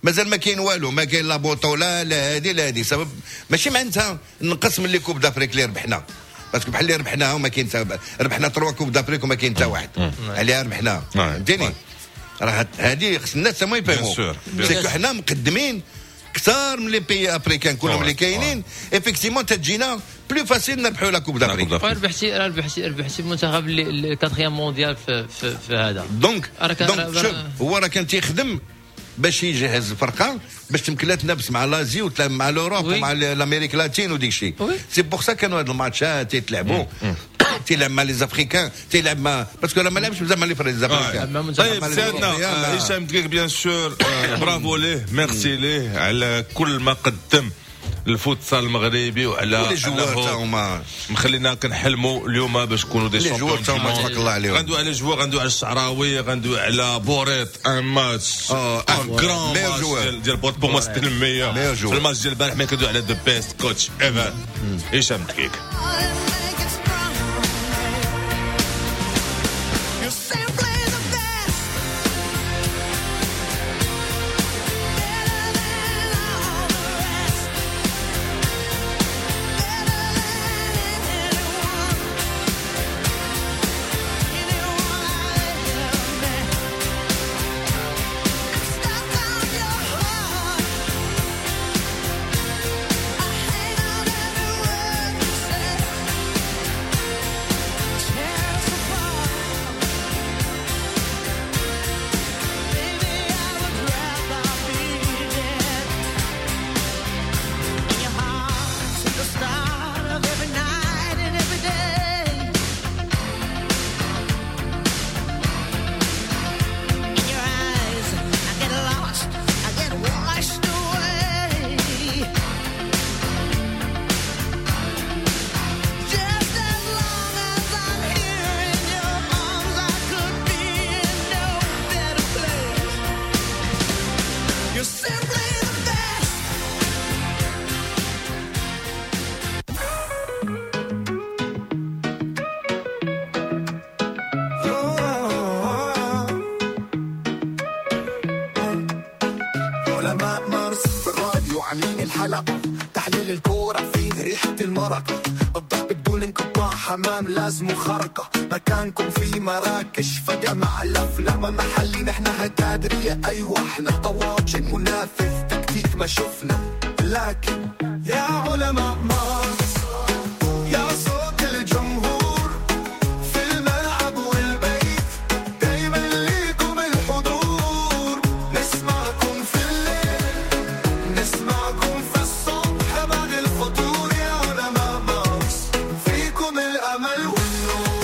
مازال ما كاين والو، ما كاين لا بطوله لا هذه لا هذه. سبب ماشي معناتها نقص من لي كوب دافريك اللي ربحنا، باسكو بحال اللي ربحناها وما كاين ربحنا 3 كوب دافريك وما كاين حتى واحد عليها ربحناها. فهمتيني؟ راه هذه خص الناس ما يفهموا سيكو حنا مقدمين كثار من لي بيي افريكان كلهم اللي كاينين. افيكتيمون تجينا بلو فاسيل نربحوا لا كوب دافريك. ربحتي المنتخب الكاتريام مونديال في هذا. دونك شوف هو راه كان تيخدم باش يجهز الفرقه باش تمكن تنافس مع لازي ومع لوروب ومع الامريك لاتين وديك الشيء. سي بوغ سا كانوا هاد الماتشات تيتلعبوا تيلعب مع لي افريكان، تيلعب مع باسكو راه ما لعبش بزاف مع لي افريكان. طيب سيدنا هشام دقيق بيان سور، برافو ليه، ميرسي ليه على كل ما قدم الفوتسال المغربي وعلى انه مخلينا كنحلموا اليوم باش نكونوا دي شامبيون. تبارك الله عليهم. غندوي على جوار، غندوي على الشعراوي، غندوي على بوريت ان ماتش ان كرون ماتش ديال بوريت بور موا 6% في الماتش ديال البارح. ملي كندوي على ذا بيست كوتش ايفر هشام دقيق. تحليل الكورة فيه ريحة المرق، الضغط بدون انقطاع حمام لازم وخرقة. مكانكم في مراكش فجأة مع الأفلام محلي نحنا هكادرية. أيوة احنا طواجن منافس تكتيك ما شفنا، لكن يا علماء مصر يا صوت الجمهور في الملعب والبيت دايما ليكم الحضور. نسمعكم في الليل نسمعكم في الصبح بعد الفطور. يا علماء مصر فيكم الأمل والنور.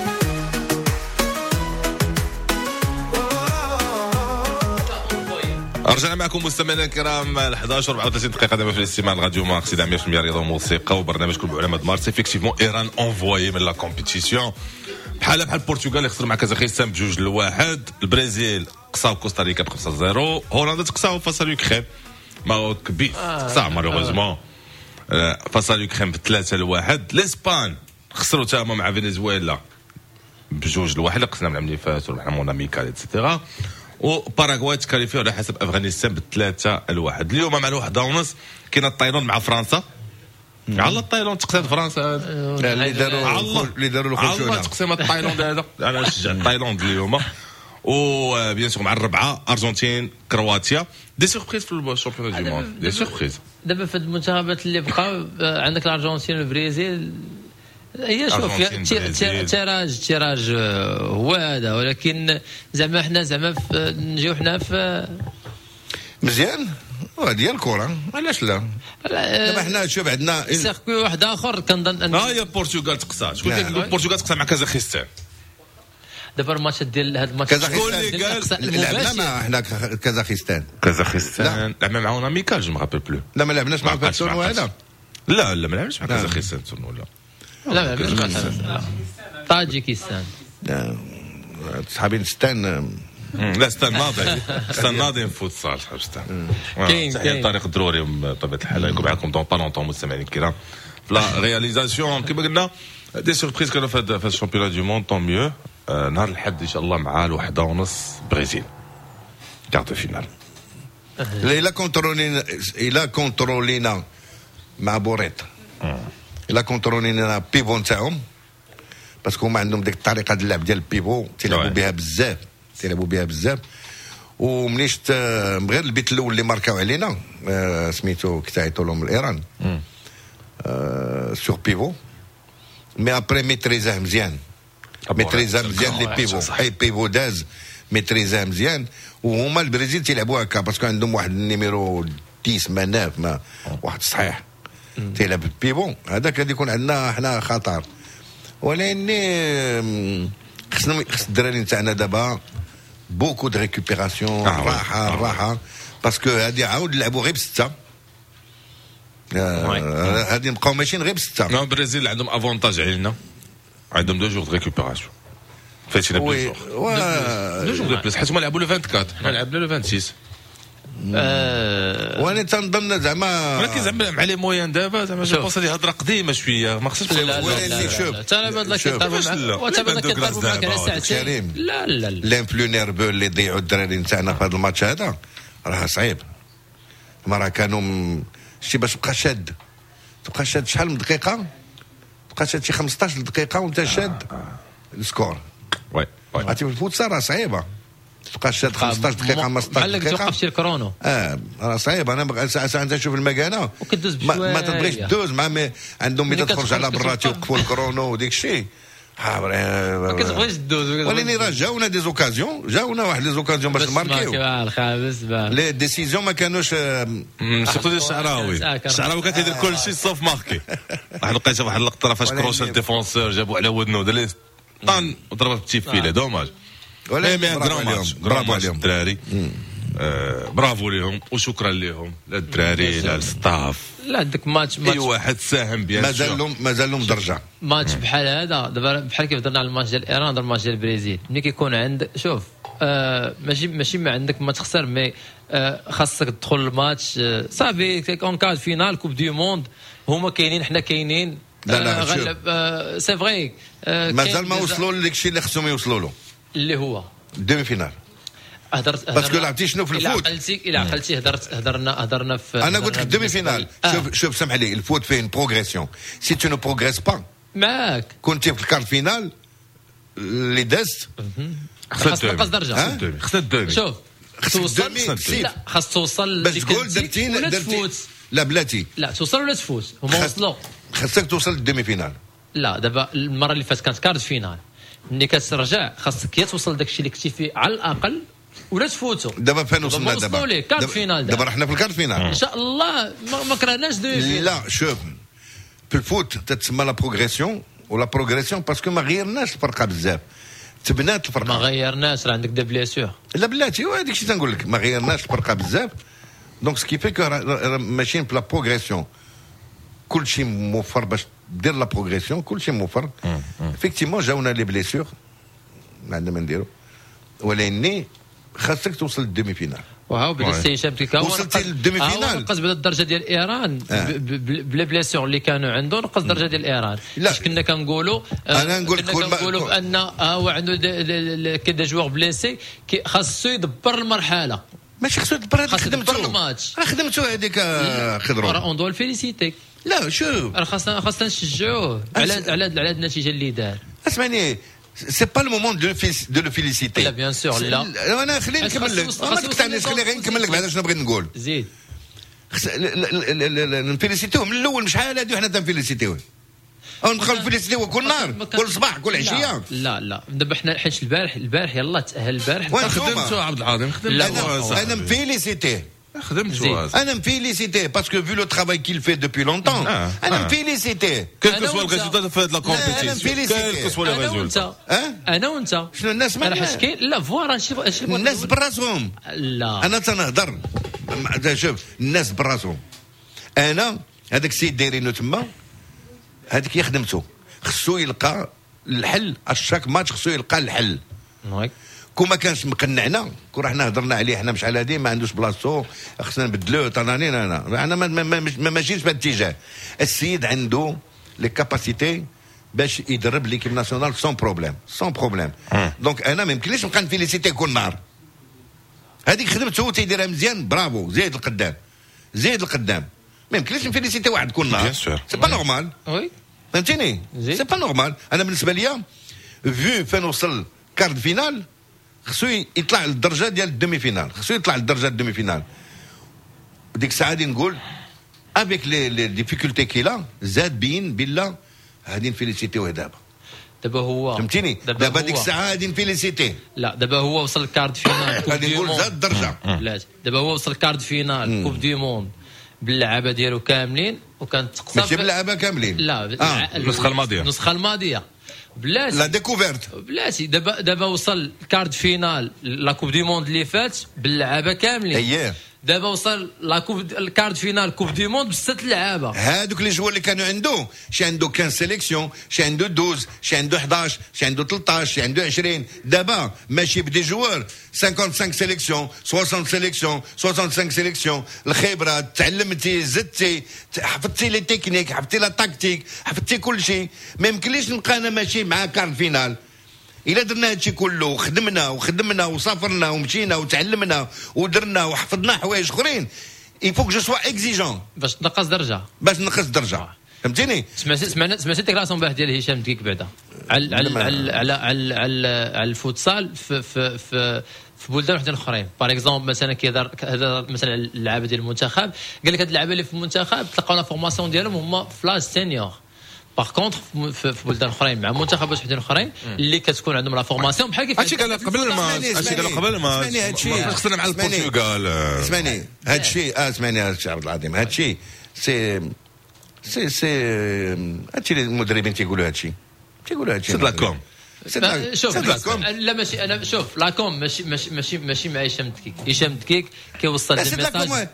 رجعنا معكم مستمعينا الكرام 11 34 دقيقة دابا في الاستماع لراديو ماركس 100% رياضة وموسيقى وبرنامجكم بعلماء مارس. افيكتيفمون ايران اونفوي من لا كومبيتيسيون بحال البرتغال اللي خسروا مع كازاخستان ب2-1، البرازيل قصاو كوستاريكا ب5-0، هولندا تقصاو فاس لوكرين ماروك كبير تقصاو مالوغوزمون فاس لوكرين ب3-1، الاسبان خسروا تاهما مع فنزويلا ب2-1 اللي قصنا من العام اللي فات وربحنا موناميكال ايتترا، وباراغواي تكاليفيو على حسب افغانستان ب3-1. اليوم مع 1:30 كاينه التايلاند مع فرنسا. على التايلاند تقسم فرنسا اللي داروا الخشونه تقسيم التايلاند هذا. انا نشجع التايلاند اليوم. وبيان سور مع الربعه ارجنتين كرواتيا. دي سوربريز في الشامبيون دو موند، دي سوربريز. دابا في المنتخبات اللي بقاو عندك الارجنتين والبرازيل. هي شوف تيراج هو هذا، ولكن زعما حنا زعما نجيو حنا في مزيان هذه الكره علاش لا. دابا حنا شوف عندنا سيركوي واحد اخر كنظن ان هي البرتغال تقصات. شكون اللي البرتغال تقصى مع كازاخستان؟ دابا الماتشات ديال هذا الماتش كازاخستان لعبنا مع حنا كازاخستان لعبنا معاهم اميكال جو مابيل بلو. لا ما لعبناش مع التورنوا هذا. لا ما لعبناش مع كازاخستان التورنوا. لا ما طاجيكستان صحابين ستان. لا ستان ناضي فوتسال صاحب ستان. كاين طريق الدروري بطبيعه الحال يكون معكم دون با لونطون مستمعين الكرام في لا رياليزاسيون كما قلنا دي سوربريز كانوا في هذا الشامبيون دو موند. طون ميو نهار الحد ان شاء الله مع 1:30 برازيل كارت فينال. إلا كونترولينا مع بوريط إلا كونترولينا بيفو نتاعهم باسكو هما عندهم ديك الطريقه ديال اللعب ديال البيفو تيلعبوا بها بزاف ومنيش غير البيت الاول اللي ماركاو علينا سميتو كتاعيتو لهم الايران سور بيفو مي ابري ميتريزاه مزيان لي بيفو اي بيفو داز ميتريزاه مزيان وهما البرازيل تيلعبوا هكا باسكو عندهم واحد النيميرو 10 ما واحد صحيح تيلعب البيفو هذاك غادي يكون عندنا حنا خطر ولكن خص الدراري نتاعنا دابا بوكو دو ريكوبيراسيون راحه باسكو هادي عاود نلعبوا غير بسته هادي نبقاو ماشيين غير بسته. نو البرازيل عندهم افونتاج علينا عندهم 2 جور دو ريكوبيراسيون فاتينا 2 جور دو بليس حيت هما لعبوا لو 24 حنا لعبنا لو 26 وانا تنظن زعما ولكن زعما مع لي مويان دابا زعما جو بونس هذه هضره قديمه شويه ما خصش انا بدك كتضربوا معك على ساعتين لا لانفلو نيرفو اللي ضيعوا الدراري نتاعنا في هذا الماتش هذا راه صعيب ما راه كانوا شتي باش تبقى شاد شحال من دقيقه تبقى شاد شي 15 دقيقه وانت شاد السكور عرفتي في الفوتسال راه صعيبه تبقى شاد 15 دقيقه 15 دقيقه بحال توقف شي الكرونو راه صعيب. انا ساعه نشوف المكانه وكدوز بشويه ما تبغيش تدوز مع عندهم اذا تخرج على برا تيوقفوا الكرونو وديك الشيء ما كتبغيش تدوز ولكن راه جاونا دي زوكازيون واحد لي زوكازيون باش نماركيو الخامس لي ديسيزيون ما كانوش سيرتو ديال الشعراوي كان كيدير كل شيء صوف ماركي واحد لقيت واحد اللقطه فاش كروش الديفونسور جابوا على ودنو دار طان وضرب بالتيفيله دوماج ولكن برافو عليهم الدراري برافو لهم وشكرا لهم لا الدراري لا الستاف لا عندك ماتش اي واحد ساهم بيان مازال لهم درجه ماتش بحال هذا دابا بحال كيف درنا على الماتش ديال ايران الماتش ديال البرازيل ملي كيكون عندك شوف ماشي ما عندك ما تخسر مي خاصك تدخل الماتش صافي اون كاد فينال كوب دي موند هما كاينين حنا كاينين غلب سي فري مازال ما وصلوا لداك الشيء اللي خصهم يوصلوا له اللي هو دومي فينال باسكو لعبتي شنو في الفوت الى عقلتي هضرنا في انا قلت لك دومي فينال شوف سمح لي الفوت فيه بروغريسيون سي تو نو بروغريس با معاك كنتي في الكارت فينال اللي دازت خاص تنقص درجه خص الدومي شوف خاص توصل باش تقول درتي لا بلاتي لا توصل ولا تفوت هما وصلوا خاصك توصل للدومي فينال لا دابا المره اللي فاتت كانت كارت فينال ملي كترجع خاصك يا توصل لداك الشيء اللي كنتي فيه على الاقل ولا تفوتوا دابا فين وصلنا دابا كارت فينال دابا رحنا في الكارت فينال ان شاء الله ما كرهناش لا شوف في الفوت تتسمى لا بروغريسيون ولا بروغريسيون باسكو ما غيرناش الفرقه بزاف تبنات الفرقه ما غيرناش راه عندك دي بليسيور لا بلاتي هذيك الشيء تنقول لك ما غيرناش الفرقه بزاف دونك سكي في كو ماشيين بلا بروغريسيون كل شيء موفر باش دير لا بروغريسيون كل شيء موفر افيكتيمون جاونا لي بليسيور ما عندنا ما نديرو ولكن خاصك توصل للدومي فينال وهاو بدا الاستنشاب كيكون وصلتي للدومي فينال نقص بدا الدرجه ديال ايران بلا بليسيور اللي كانوا عنده نقص الدرجه ديال ايران اش كنا كنقولوا انا نقول كنقولوا بان هو عنده كي جوار بليسي خاصو يدبر المرحله ماشي خاصو يدبر هذيك خدمته الماتش راه خدمته هذيك خضرو راه اون دو الفيليسيتي لا شوف راه خاصنا نشجعوه على النتيجه اللي دار اسمعني سي با لو مومون دو لو فيليسيتي لا بيان سور لا انا خليني نكمل لك ما تقطعنيش خليني غير نكمل لك بعدا شنو بغيت نقول زيد نفيليسيتيوه من الاول شحال هادو حنا تنفيليسيتيوه او نبقاو نفيليسيتيوه كل نهار كل صباح كل عشيه لا دابا حنا حيت البارح يلاه تاهل البارح خدمتو عبد العظيم انا مفيليسيتيه انا مفيليسيتيه باسكو فو لو ترافاي كيل في دوبي لونتون انا مفيليسيتيه كيل سوا الريزولتا في هاد لا كومبيتيسيون كيل سوا لي ريزولتا انا وانت شنو الناس ما حاش كاين لا فوالا اش الناس براسهم لا انا تنهضر شوف الناس براسهم انا هذاك السيد دايرينو تما هذيك هي خدمته خصو يلقى الحل الشاك ماتش خصو يلقى الحل كون ما كانش مقنعنا كون رحنا هضرنا عليه حنا مشعل هادي ما عندوش بلاصتو خصنا نبدلوه طنانين انا ما ماشيش في الاتجاه السيد عنده لي كاباسيتي باش يدرب ليكيب ناسيونال سون بروبليم دونك انا ما يمكنليش نبقى نفيليسيتي كل نهار هذيك خدمته تيديرها مزيان، برافو، زيد القدام زيد القدام. ما يمكنليش نفيليسيتي واحد كل نهار، سي با نورمال. وي فهمتيني؟ سي با نورمال. انا بالنسبه ليا فيو فين وصل كارد فينال خصو يطلع للدرجه ديال الدومي فينال، خصو يطلع للدرجه الدومي فينال. ديك الساعه غادي نقول افيك لي ديفيكولتي كيلا زاد بين بلا غادي نفيليسيتيوه دابا هو فهمتيني. دابا ديك الساعه غادي نفيليسيتيه. لا دابا هو وصل الكارد فينال غادي نقول زاد الدرجه. لا دابا هو وصل الكارد فينال كوب دي موند باللعابه ديالو كاملين، وكانت تقصى ماشي باللعابه كاملين، لا النسخه الماضيه بلاتي لا ديكوفيرت بلاتي. دابا وصل الكارد فينال لا كوب دي موند اللي فات باللعابه كاملين. اييه دابا وصل الكارد فينال كوب دي موند بست لعابه. هادوك لي جوار اللي كانوا عنده، شي عنده 15 سيليكسيون، شي عنده 12، شي عنده 11، شي عنده 13، شي عنده 20. دابا ماشي بدي جوار 55 سيليكسيون، 60 سيليكسيون، 65 سيليكسيون. الخبره، تعلمتي، زدتي، حفظتي لي تكنيك، حفظتي لا تاكتيك، حفظتي كل شيء. ما يمكنليش نبقى انا ماشي مع كارد فينال. إلا درنا هادشي كله وخدمنا وسافرنا ومشينا وتعلمنا ودرنا وحفظنا حوايج اخرين، يفوك جو سوا اكزيجون باش تنقص درجه. فهمتيني؟ سمعتي ديكلاسيون باه ديال هشام دقيق بعدا على الفوتسال في بلدان وحدين اخرين. باغ اكزومبل مثلا كيهضر مثلا اللعابه ديال المنتخب، قال لك هاد اللعابه اللي في المنتخب تلقاو لا فورماسيون ديالهم هما في لاج سينيور. باغ كونتر في بلدان اخرين مع منتخبات وحدين اخرين اللي كتكون عندهم لا فورماسيون بحال كيف هادشي قال قبل ما خسرنا مع البرتغال. اسمعني هادشي اسمعني عبد العظيم، هادشي سي هادشي المدربين تيقولوا هادشي سي لاكوم. شوف لا ماشي انا شوف لاكوم ماشي مع هشام دقيق كيوصل الميساج.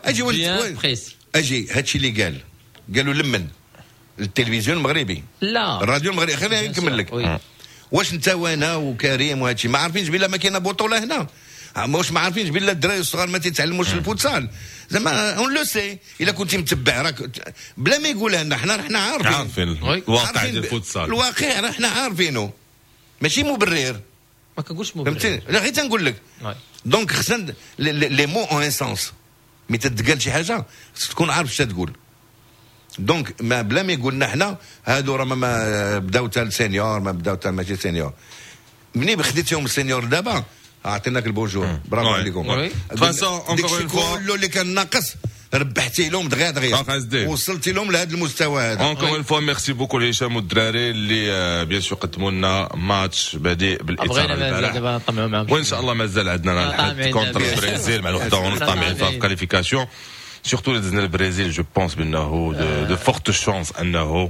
اجي هادشي اللي قالوا لمن التلفزيون المغربي، لا الراديو المغربي. خليني نكمل لك. واش انت وانا وكريم وهادشي ما عارفينش بلا ما كاينه بطوله هنا؟ واش ما عارفينش بلا الدراري الصغار ما تيتعلموش الفوتسال؟ زعما اون لو سي. الا كنتي متبع راك بلا ما يقولها لنا حنا عارفين الواقع ديال الفوتسال. الواقع راه حنا عارفينه، ماشي مبرر. ما كنقولش مبرر، فهمتي؟ لا غير تنقول لك. دونك خصنا لي مو اون سونس. مي تتقال شي حاجه خصك تكون عارف اش تقول. دونك ما بلا ما يقولنا حنا هادو راه ما بداو تال سينيور، ما بداو تال ماشي سينيور. مني خديتهم السينيور دابا عطيناك البونجور، برافو عليكم. فاسون اونكور اون فوا كله اللي كان ناقص ربحتي لهم دغيا وصلتي لهم لهذا المستوى هذا. اونكور اون فوا ميرسي بوكو لهشام والدراري اللي بيان سور قدموا لنا ماتش بادئ بالاثاره البارح، وان شاء الله مازال عندنا الحد كونتر البرازيل مع الوحده ونص طامعين في الكاليفيكاسيون. سورتو اللي دزنا البرازيل جو بونس بانه دو فورت شونس انه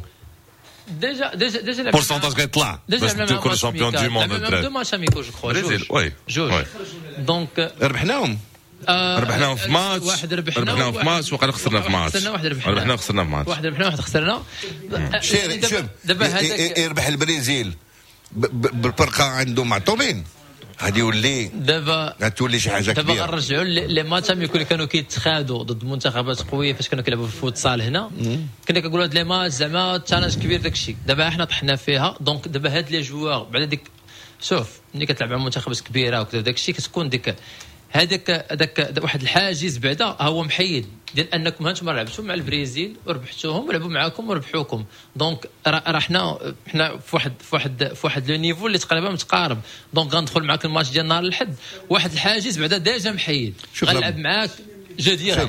ديجا بورسونتاج غيطلع باش تكون شامبيون دو موند. دو ماتش اميكو جو كخوا برازيل جوج دونك ربحناهم في ماتش، ربحناهم في ماتش وقال خسرنا في ماتش، ربحنا وخسرنا في ماتش، واحد ربحنا واحد خسرنا. شوف دابا هذاك يربح البرازيل بالفرقه عنده معطوبين، غادي يولي دابا غتولي شي حاجه كبيره. دابا نرجعوا لي ماتش اللي كانوا كيتخادوا ضد منتخبات قويه فاش كانوا كيلعبوا في الفوتسال هنا. كنا كنقولوا هاد لي ماتش زعما تشالنج كبير داكشي. دابا احنا طحنا فيها. دونك دابا هاد لي جوار بعد ديك شوف ملي كتلعب مع منتخبات كبيره وكذا داكشي كتكون ديك هذاك واحد الحاجز بعدا هو محيد ديال انكم هانتوما لعبتوا مع البرازيل وربحتوهم ولعبوا معاكم وربحوكم. دونك راه حنا في واحد لو نيفو اللي تقريبا متقارب. دونك غندخل معاك الماتش ديال نهار الاحد واحد الحاجز بعدا ديجا محيد غنلعب معاك جديره.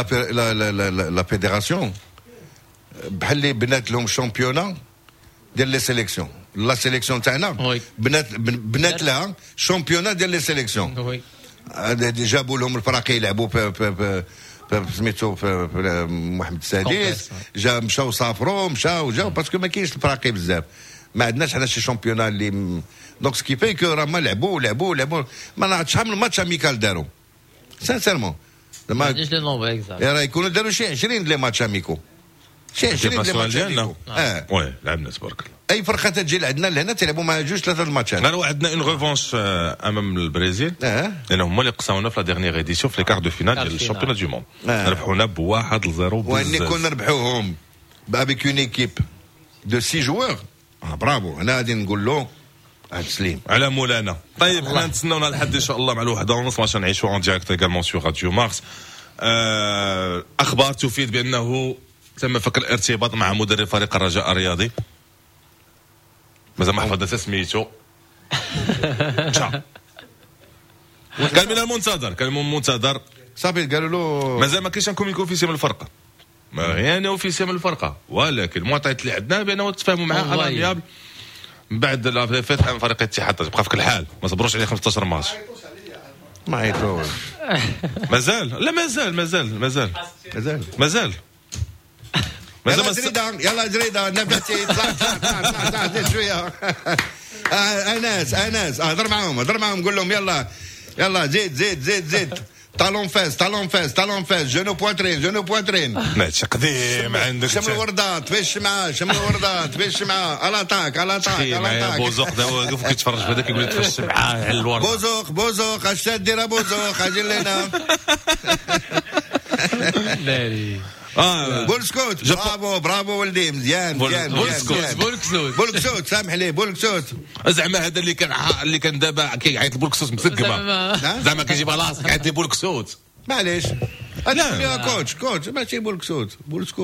لا فيدراسيون بحال اللي بنات لهم شامبيونا ديال لي سيليكسيون. لا سيليكسيون تاعنا بنات لها شامبيونا ديال لي سيليكسيون. جابوا لهم الفراقي يلعبوا سميتو محمد السادس، مشاو سافروا جاو باسكو ما كاينش الفراقي بزاف. ما عندناش حنا شي شامبيونا اللي دونك سكي في كو راه ما لعبوا ما نعرفش شحال من ماتش اميكال داروا سانسيرمون. ما عنديش لي نومبر اكزاكت. راه يكونوا داروا شي 20 لي ماتش اميكو، شي 20 لي ماتش اميكو. وي لعبنا تبارك الله. اي فرقه تجي لعندنا لهنا تلعبوا مع جوج ثلاثه الماتشات. غير عندنا اون ريفونش امام البرازيل لانهم هما اللي قصاونا في لا ديرنيير ايديسيون في لي كار دو فينال ديال الشامبيون دو موند. ربحونا ب1-0 واني كنا نربحوهم افيك اون ايكيب دو 6 جوار. برافو. انا غادي نقول له سليم على مولانا. طيب حنا نتسناونا لحد ان شاء الله مع الوحده ونص باش نعيشوا اون ديريكت ايغالمون سو راديو مارس. اخبار تفيد بانه تم فك الارتباط مع مدرب فريق الرجاء الرياضي، مازال ما حفظت سميتو. كان من المنتظر صافي قالوا له مازال ما كاينش انكم يكون في سيم الفرقه، ما يعني في سيم الفرقه، ولكن المعطيات اللي عندنا بانه تفاهموا معاه على ميابل بعد فتح فريق الاتحاد بقى في الحال، ما صبروش عليه 15 ماتش. ما عيطوش مازال لا مازال يلا جريدة يلا جريدة نباتي طلع زيد شوية. انس هضر معاهم قول لهم يلا زيد طالون فاس جونو بوانترين ماشي قديم عندك شمل الوردات في الشمعة الاتاك بوزوق دا واقف كيتفرج بهذاك يقول لك في الشمعة على الورد. بوزوق اش دير بوزوق اجي لنا ناري بولكسوت برافو ولدي مزيان بولكسوت سامح لي بولكسوت زعما هذا اللي كان دابا كيعيط البولكسوت مسقمه زعما كيجي بلاصه قاعد بولكسوت معليش هذا كوتش ماشي بولكسوت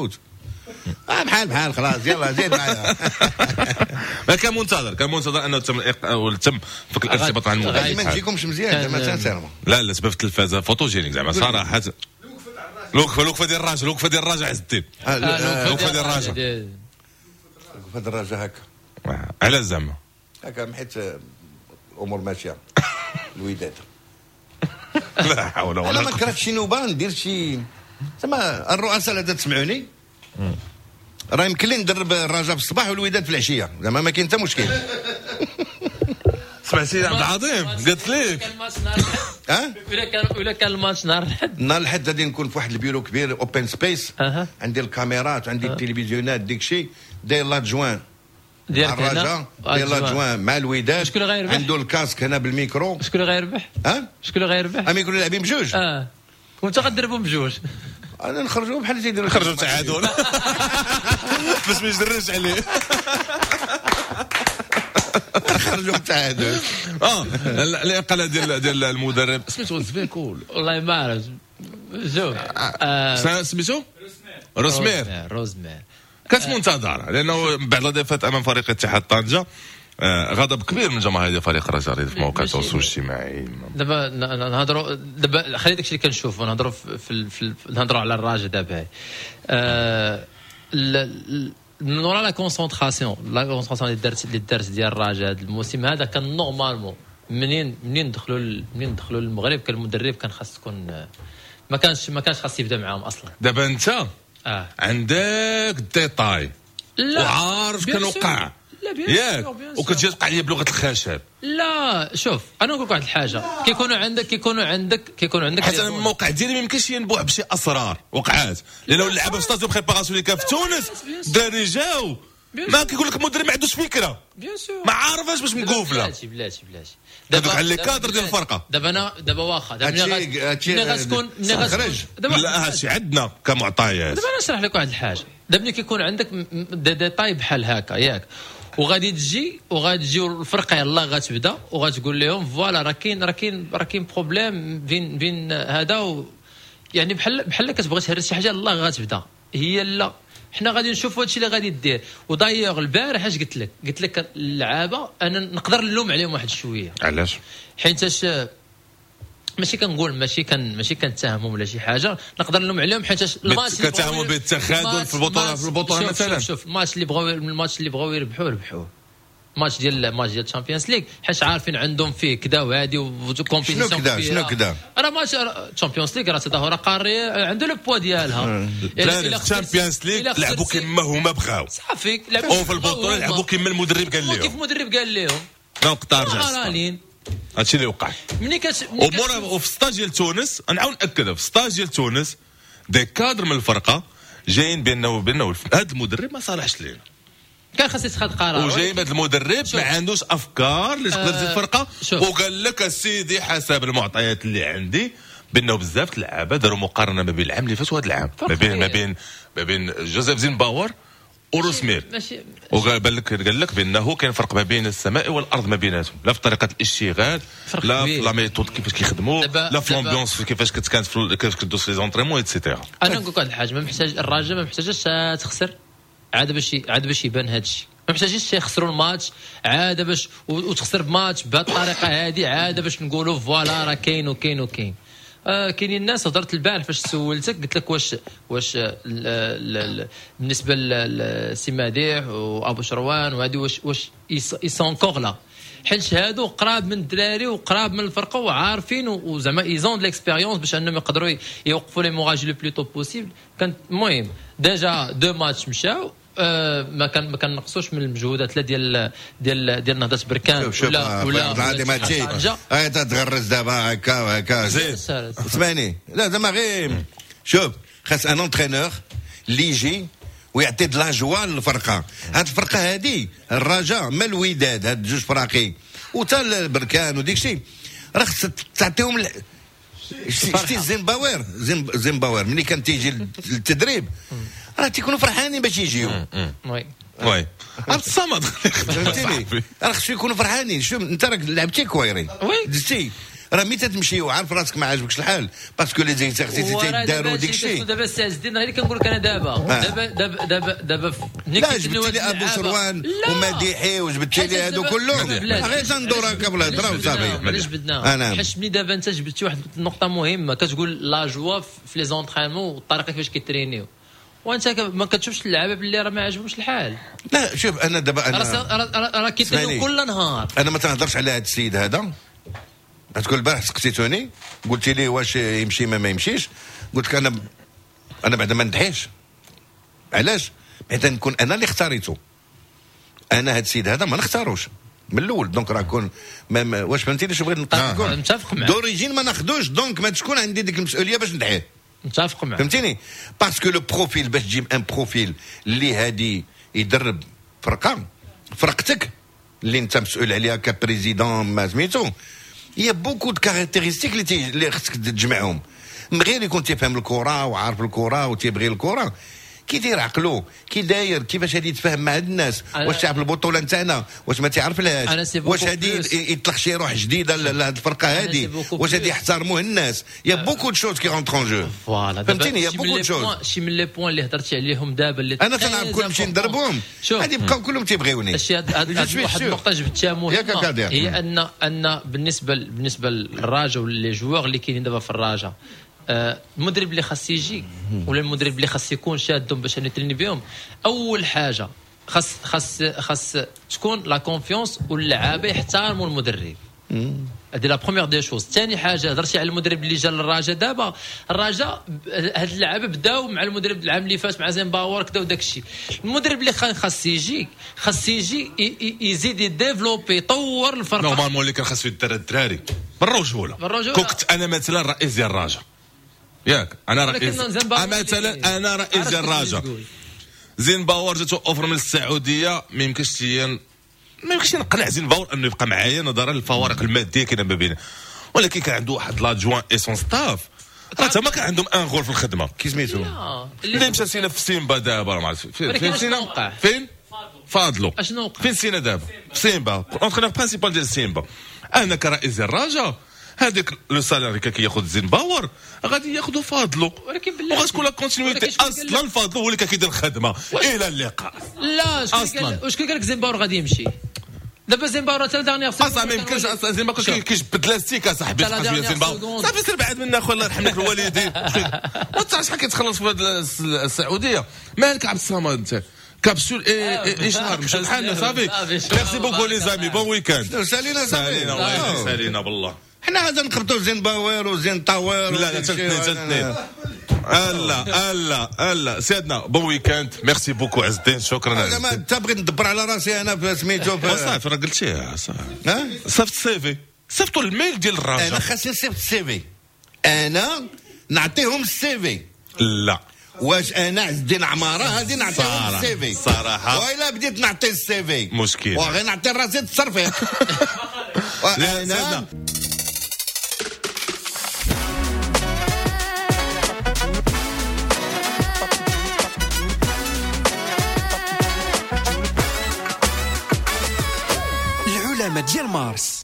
بحال خلاص يلا زيد معايا. كان منتظر انه تم فك الارتباط مع المدرب. ما تجيكمش مزيان زعما سانسيرمون لا سبب التلفازه فوتوجينيك زعما صراحه. لوقفه ديال الراجل عز الدين لوقفه ديال الراجل هكا على زعما هكا حيت الامور ماشيه الوداد. لا حول ولا قوه. انا ما كرهتش شي نوبه ندير شي زعما الرؤساء اللي تسمعوني راه يمكن لي ندرب الرجاء في الصباح والوداد في العشيه زعما ما كاين حتى مشكل. سمعتي عبد العظيم قلت لك ولا كان الماتش نهار الحد غادي نكون في واحد البيرو كبير اوبن سبيس عندي الكاميرات عندي التلفزيونات ديك الشيء داير لادجوان ديال الرجاء داير لادجوان مع الوداد شكون اللي غيربح عنده الكاسك هنا بالميكرو شكون اللي غيربح شكون اللي غيربح ام يكونوا لاعبين بجوج وانت غدربهم بجوج انا نخرجوا بحال اللي تيديروا نخرجوا تعادل باش ما يجرش عليه خرجوا تعادل. الاقاله ديال المدرب سميتو زفيكول والله ما عرفت شوف سميتو روزمير كانت منتظره لانه بعد ضيفات امام فريق اتحاد طنجه غضب كبير من جماهير فريق الرجاء في مواقع التواصل الاجتماعي. دابا خلي داكشي اللي كنشوفوا نهضروا نهضروا على الرجاء دابا من وراء لا كونسونطراسيون اللي دارت ديال الرجاء هذا الموسم هذا كان نورمالمون منين دخلوا للمغرب كان المدرب كان خاص تكون ما كانش خاص يبدا معاهم اصلا. دابا انت عندك ديتاي وعارف كان وقع ياك وكتجي توقع لي بلغه الخشب. لا شوف انا نقول لك واحد الحاجه كيكونوا عندك حتى الموقع ديالي ما يمكنش ينبوع بشي اسرار وقعات لانه اللعابه في ستاد بريباراسيون اللي كان في تونس الدراري جاو ما كيقول لك المدرب ما عندوش فكره ما عارفاش باش مقوفله بلاتي دابا على لي كادر ديال الفرقه دابا واخا ملي غتكون لا هادشي عندنا كمعطيات. دابا انا نشرح لك واحد الحاجه دابا ملي كيكون عندك ديتاي بحال هكا ياك وغادي تجيو الفرقه يلاه غتبدا وغتقول لهم فوالا راه كاين بروبليم بين هذا يعني بحال كتبغي تهرس شي حاجه يلاه غتبدا هي لا حنا غادي نشوفوا هادشي اللي غادي دير. ودايوغ البارح اش قلت لك اللعابه انا نقدر نلوم عليهم واحد شويه. علاش؟ حيتاش ماشي كنتهمهم ولا شي حاجه نقدر نلوم عليهم حيتاش الماتش كتهموا بالتخاذل في البطوله مثلا. شوف الماتش اللي بغاو يربحوه الماتش ديال الشامبيونز ليغ حيت عارفين عندهم فيه كذا وهادي وكومبيتيسيون شنو كذا راه ماتش الشامبيونز ليغ راه تظاهره قاريه عنده لو بوا ديالها. الشامبيونز ليغ لعبوا كما هما بغاو صافي لعبوا في البطوله لعبوا كما المدرب قال لهم كيف المدرب قال لهم ما نقدر نرجع هادشي اللي وقع. وفي ستاج ديال تونس نعاود ناكدها في ستاج ديال تونس دي كادر من الفرقه جايين بانه هذا المدرب ما صالحش لينا كان خاص يتخذ قرار وجايب هذا المدرب ما عندوش افكار اللي تقدر تزيد الفرقه وقال لك السيدي حسب المعطيات اللي عندي بانه بزاف اللعابه داروا مقارنه ما بين العام اللي فات وهذا العام ما بين جوزيف زينباور ورسمير ماشي وقال لك بانه كاين فرق ما بين السماء والارض ما بيناتهم، لا في طريقه الاشتغال، لا في لا ميثود كيفاش كيخدموا، لا في لامبيونس كيفاش كانت كيفاش كدوز في لي زونطريمون ايتترا. انا نقول لك واحد الحاجه، ما محتاج الراجل ما محتاجش تخسر عاد باش يبان هذا الشيء، ما محتاجينش يخسروا الماتش عاد باش وتخسر بماتش بهذه الطريقه هذه عاد باش نقولوا فوالا راه كاين وكاين وكاين. كاينين الناس هضرت البارح فاش سولتك قلت لك واش بالنسبه لسي مديح وابو شروان وهذه واش يسون كور لا، حيت هادو قراب من الدراري وقراب من الفرقه وعارفين وزعما ايزون د ليكسبيريونس باش انهم يقدروا يوقفوا لي موراجي لو بلو تو بوسيبل. كان المهم ديجا دو ماتش مشاو، ما كنقصوش من المجهودات لا ديال نهضه بركان ولا غادي ما تجي تتغرز دابا هكا وهكا اسمعني. لا زعما غير شوف خاص ان اونترينور اللي يجي ويعطي د لا جوا للفرقه. هاد الفرقه هادي الرجاء ما الوداد هاد جوج فراقي وتا البركان وديك الشيء راه خص تعطيهم شتي زيمباوير ملي كان تيجي للتدريب راه تيكونوا فرحانين باش يجيو. وي الصمد فهمتيني راه خصو يكونوا فرحانين. شوف انت راك لعبتي كويري دزتي راه مي تتمشي وعارف راسك ما عاجبكش الحال باسكو لي زيكزارسيس تيداروا ديك الشيء. دابا السي عز الدين اللي كنقول لك انا دابا لا جبتي لي ابو شروان ومديحي وجبتي لي هادو كلهم غير تندور هكا بلا هضره وصافي. علاش بدنا حيت ملي دابا انت جبتي واحد النقطه مهمه كتقول لا جوا في لي زونطرينمون والطريقه كيفاش كيترينيو وانت ما كتشوفش اللعابه باللي راه ما عجبهمش الحال. لا شوف انا دابا انا راه كيترينيو كل نهار. انا ما تنهضرش على هذا السيد هذا. تقول البارح سقسيتوني قلت لي واش يمشي ما يمشيش، قلت لك انا بعدا ما ندحيش. علاش؟ حيت نكون انا اللي اختاريته. انا هذا السيد هذا ما نختاروش من الاول، دونك راه كون واش فهمتيني شنو بغيت نقول؟ متفق معك. دوريجين ما ناخذوش، دونك ما تكون عندي ديك المسؤوليه باش ندحيه. متفق معك فهمتيني؟ باسكو لو بروفيل باش تجيب ان بروفيل اللي هادي يدرب فرقتك اللي انت مسؤول عليها كبريزيدون ما سميتو، هي بوكو د كاركتيرستيك اللي خصك تجمعهم. من غير يكون تيفهم الكره وعارف الكره وتيبغي الكره، كي داير عقلو، كي داير كيفاش غادي يتفاهم مع الناس، واش تعرف البطوله نتاعنا، واش ما تعرفلهاش، واش غادي يطلق شي روح جديده لهاد الفرقه هادي، واش غادي يحترموه الناس. يا بوكو دو شوز كي رونتر اون جو. فهمتيني؟ يا بوكو دو شوز. شي من لي بوين اللي هضرتي عليهم دابا اللي انا تنعرف كل نمشي ندربهم غادي يبقاو كلهم تيبغيوني. واحد النقطه جبتيها مهمه هي ان بالنسبه للراجا ولي جوار اللي كاينين دابا في الراجا، المدرب اللي خاص يجي ولا المدرب اللي خاص يكون شادهم باش نتريني بهم، اول حاجه خاص تكون لا كونفيونس واللعابه يحترموا المدرب. هذه لا بروميير دي شوز. ثاني حاجه هضرتي على المدرب اللي جا للرجاء دابا، الرجاء هاد اللعابه بداو مع المدرب العام اللي فات مع زين باور كدا وداك الشيء. المدرب اللي خاص يجي يزيد يديفلوبي يطور الفرقه. نورمالمون اللي كان خاصو يدار الدراري بالرجوله. كنت انا مثلا رئيس ديال الرجاء ياك، انا رئيس مثلا انا رئيس ديال الرجاء، زين باور جاتو اوفر من السعوديه، ما يمكنش نقنع زين باور انه يبقى معايا نظرا للفوارق الماديه كاينه ما بيننا، ولكن كان عنده واحد لادجوان اي سون ستاف راه تما كان عندهم ان غول في الخدمه. كي سميتو اللي مشى سينا في سيمبا دابا، ما عرفت فين سينا، فين فاضلو اشنو فين سينا دابا في سيمبا، اونترينور برينسيبال ديال سيمبا. انا كرئيس ديال الرجاء هذاك لو سالاري كياخذ زين باور غادي ياخذوا فاضلو، ولكن بالله وغتكون لا كونتينيتي اصلا فاضلو هو اللي كيدير الخدمه الى اللقاء. لا شكون قال لك زين باور غادي يمشي دابا؟ زين باور حتى دارنيير اصلا ما يمكنش زين باور كيجبد لاستيك اصاحبي زين باور صافي سير بعد منا اخويا الله يرحم لك الوالدين. وانت شحال كيتخلص في السعوديه؟ مالك عبد الصمد انت كابسول اشهار مشى الحال صافي. ميرسي بوكو لي زامي، بون ويكاند. سالينا بالله. حنا غادي نقبطوا زين باور وزين طاوير. لا تلتنين الا سيدنا بون ويكاند. ميرسي بوكو عز الدين، شكرا. انا انت بغيت ندبر على راسي انا في سميتو صافي راه قلتيها صافت السيفي، صيفطوا الميل ديال الراجل. انا خاصني نصيفط السيفي، انا نعطيهم السيفي. لا واش انا عز الدين عماره غادي نعطيهم السيفي صراحه، والا بديت نعطي السيفي مشكل وغادي نعطي راسي التصرفيق. انا ديال مارس.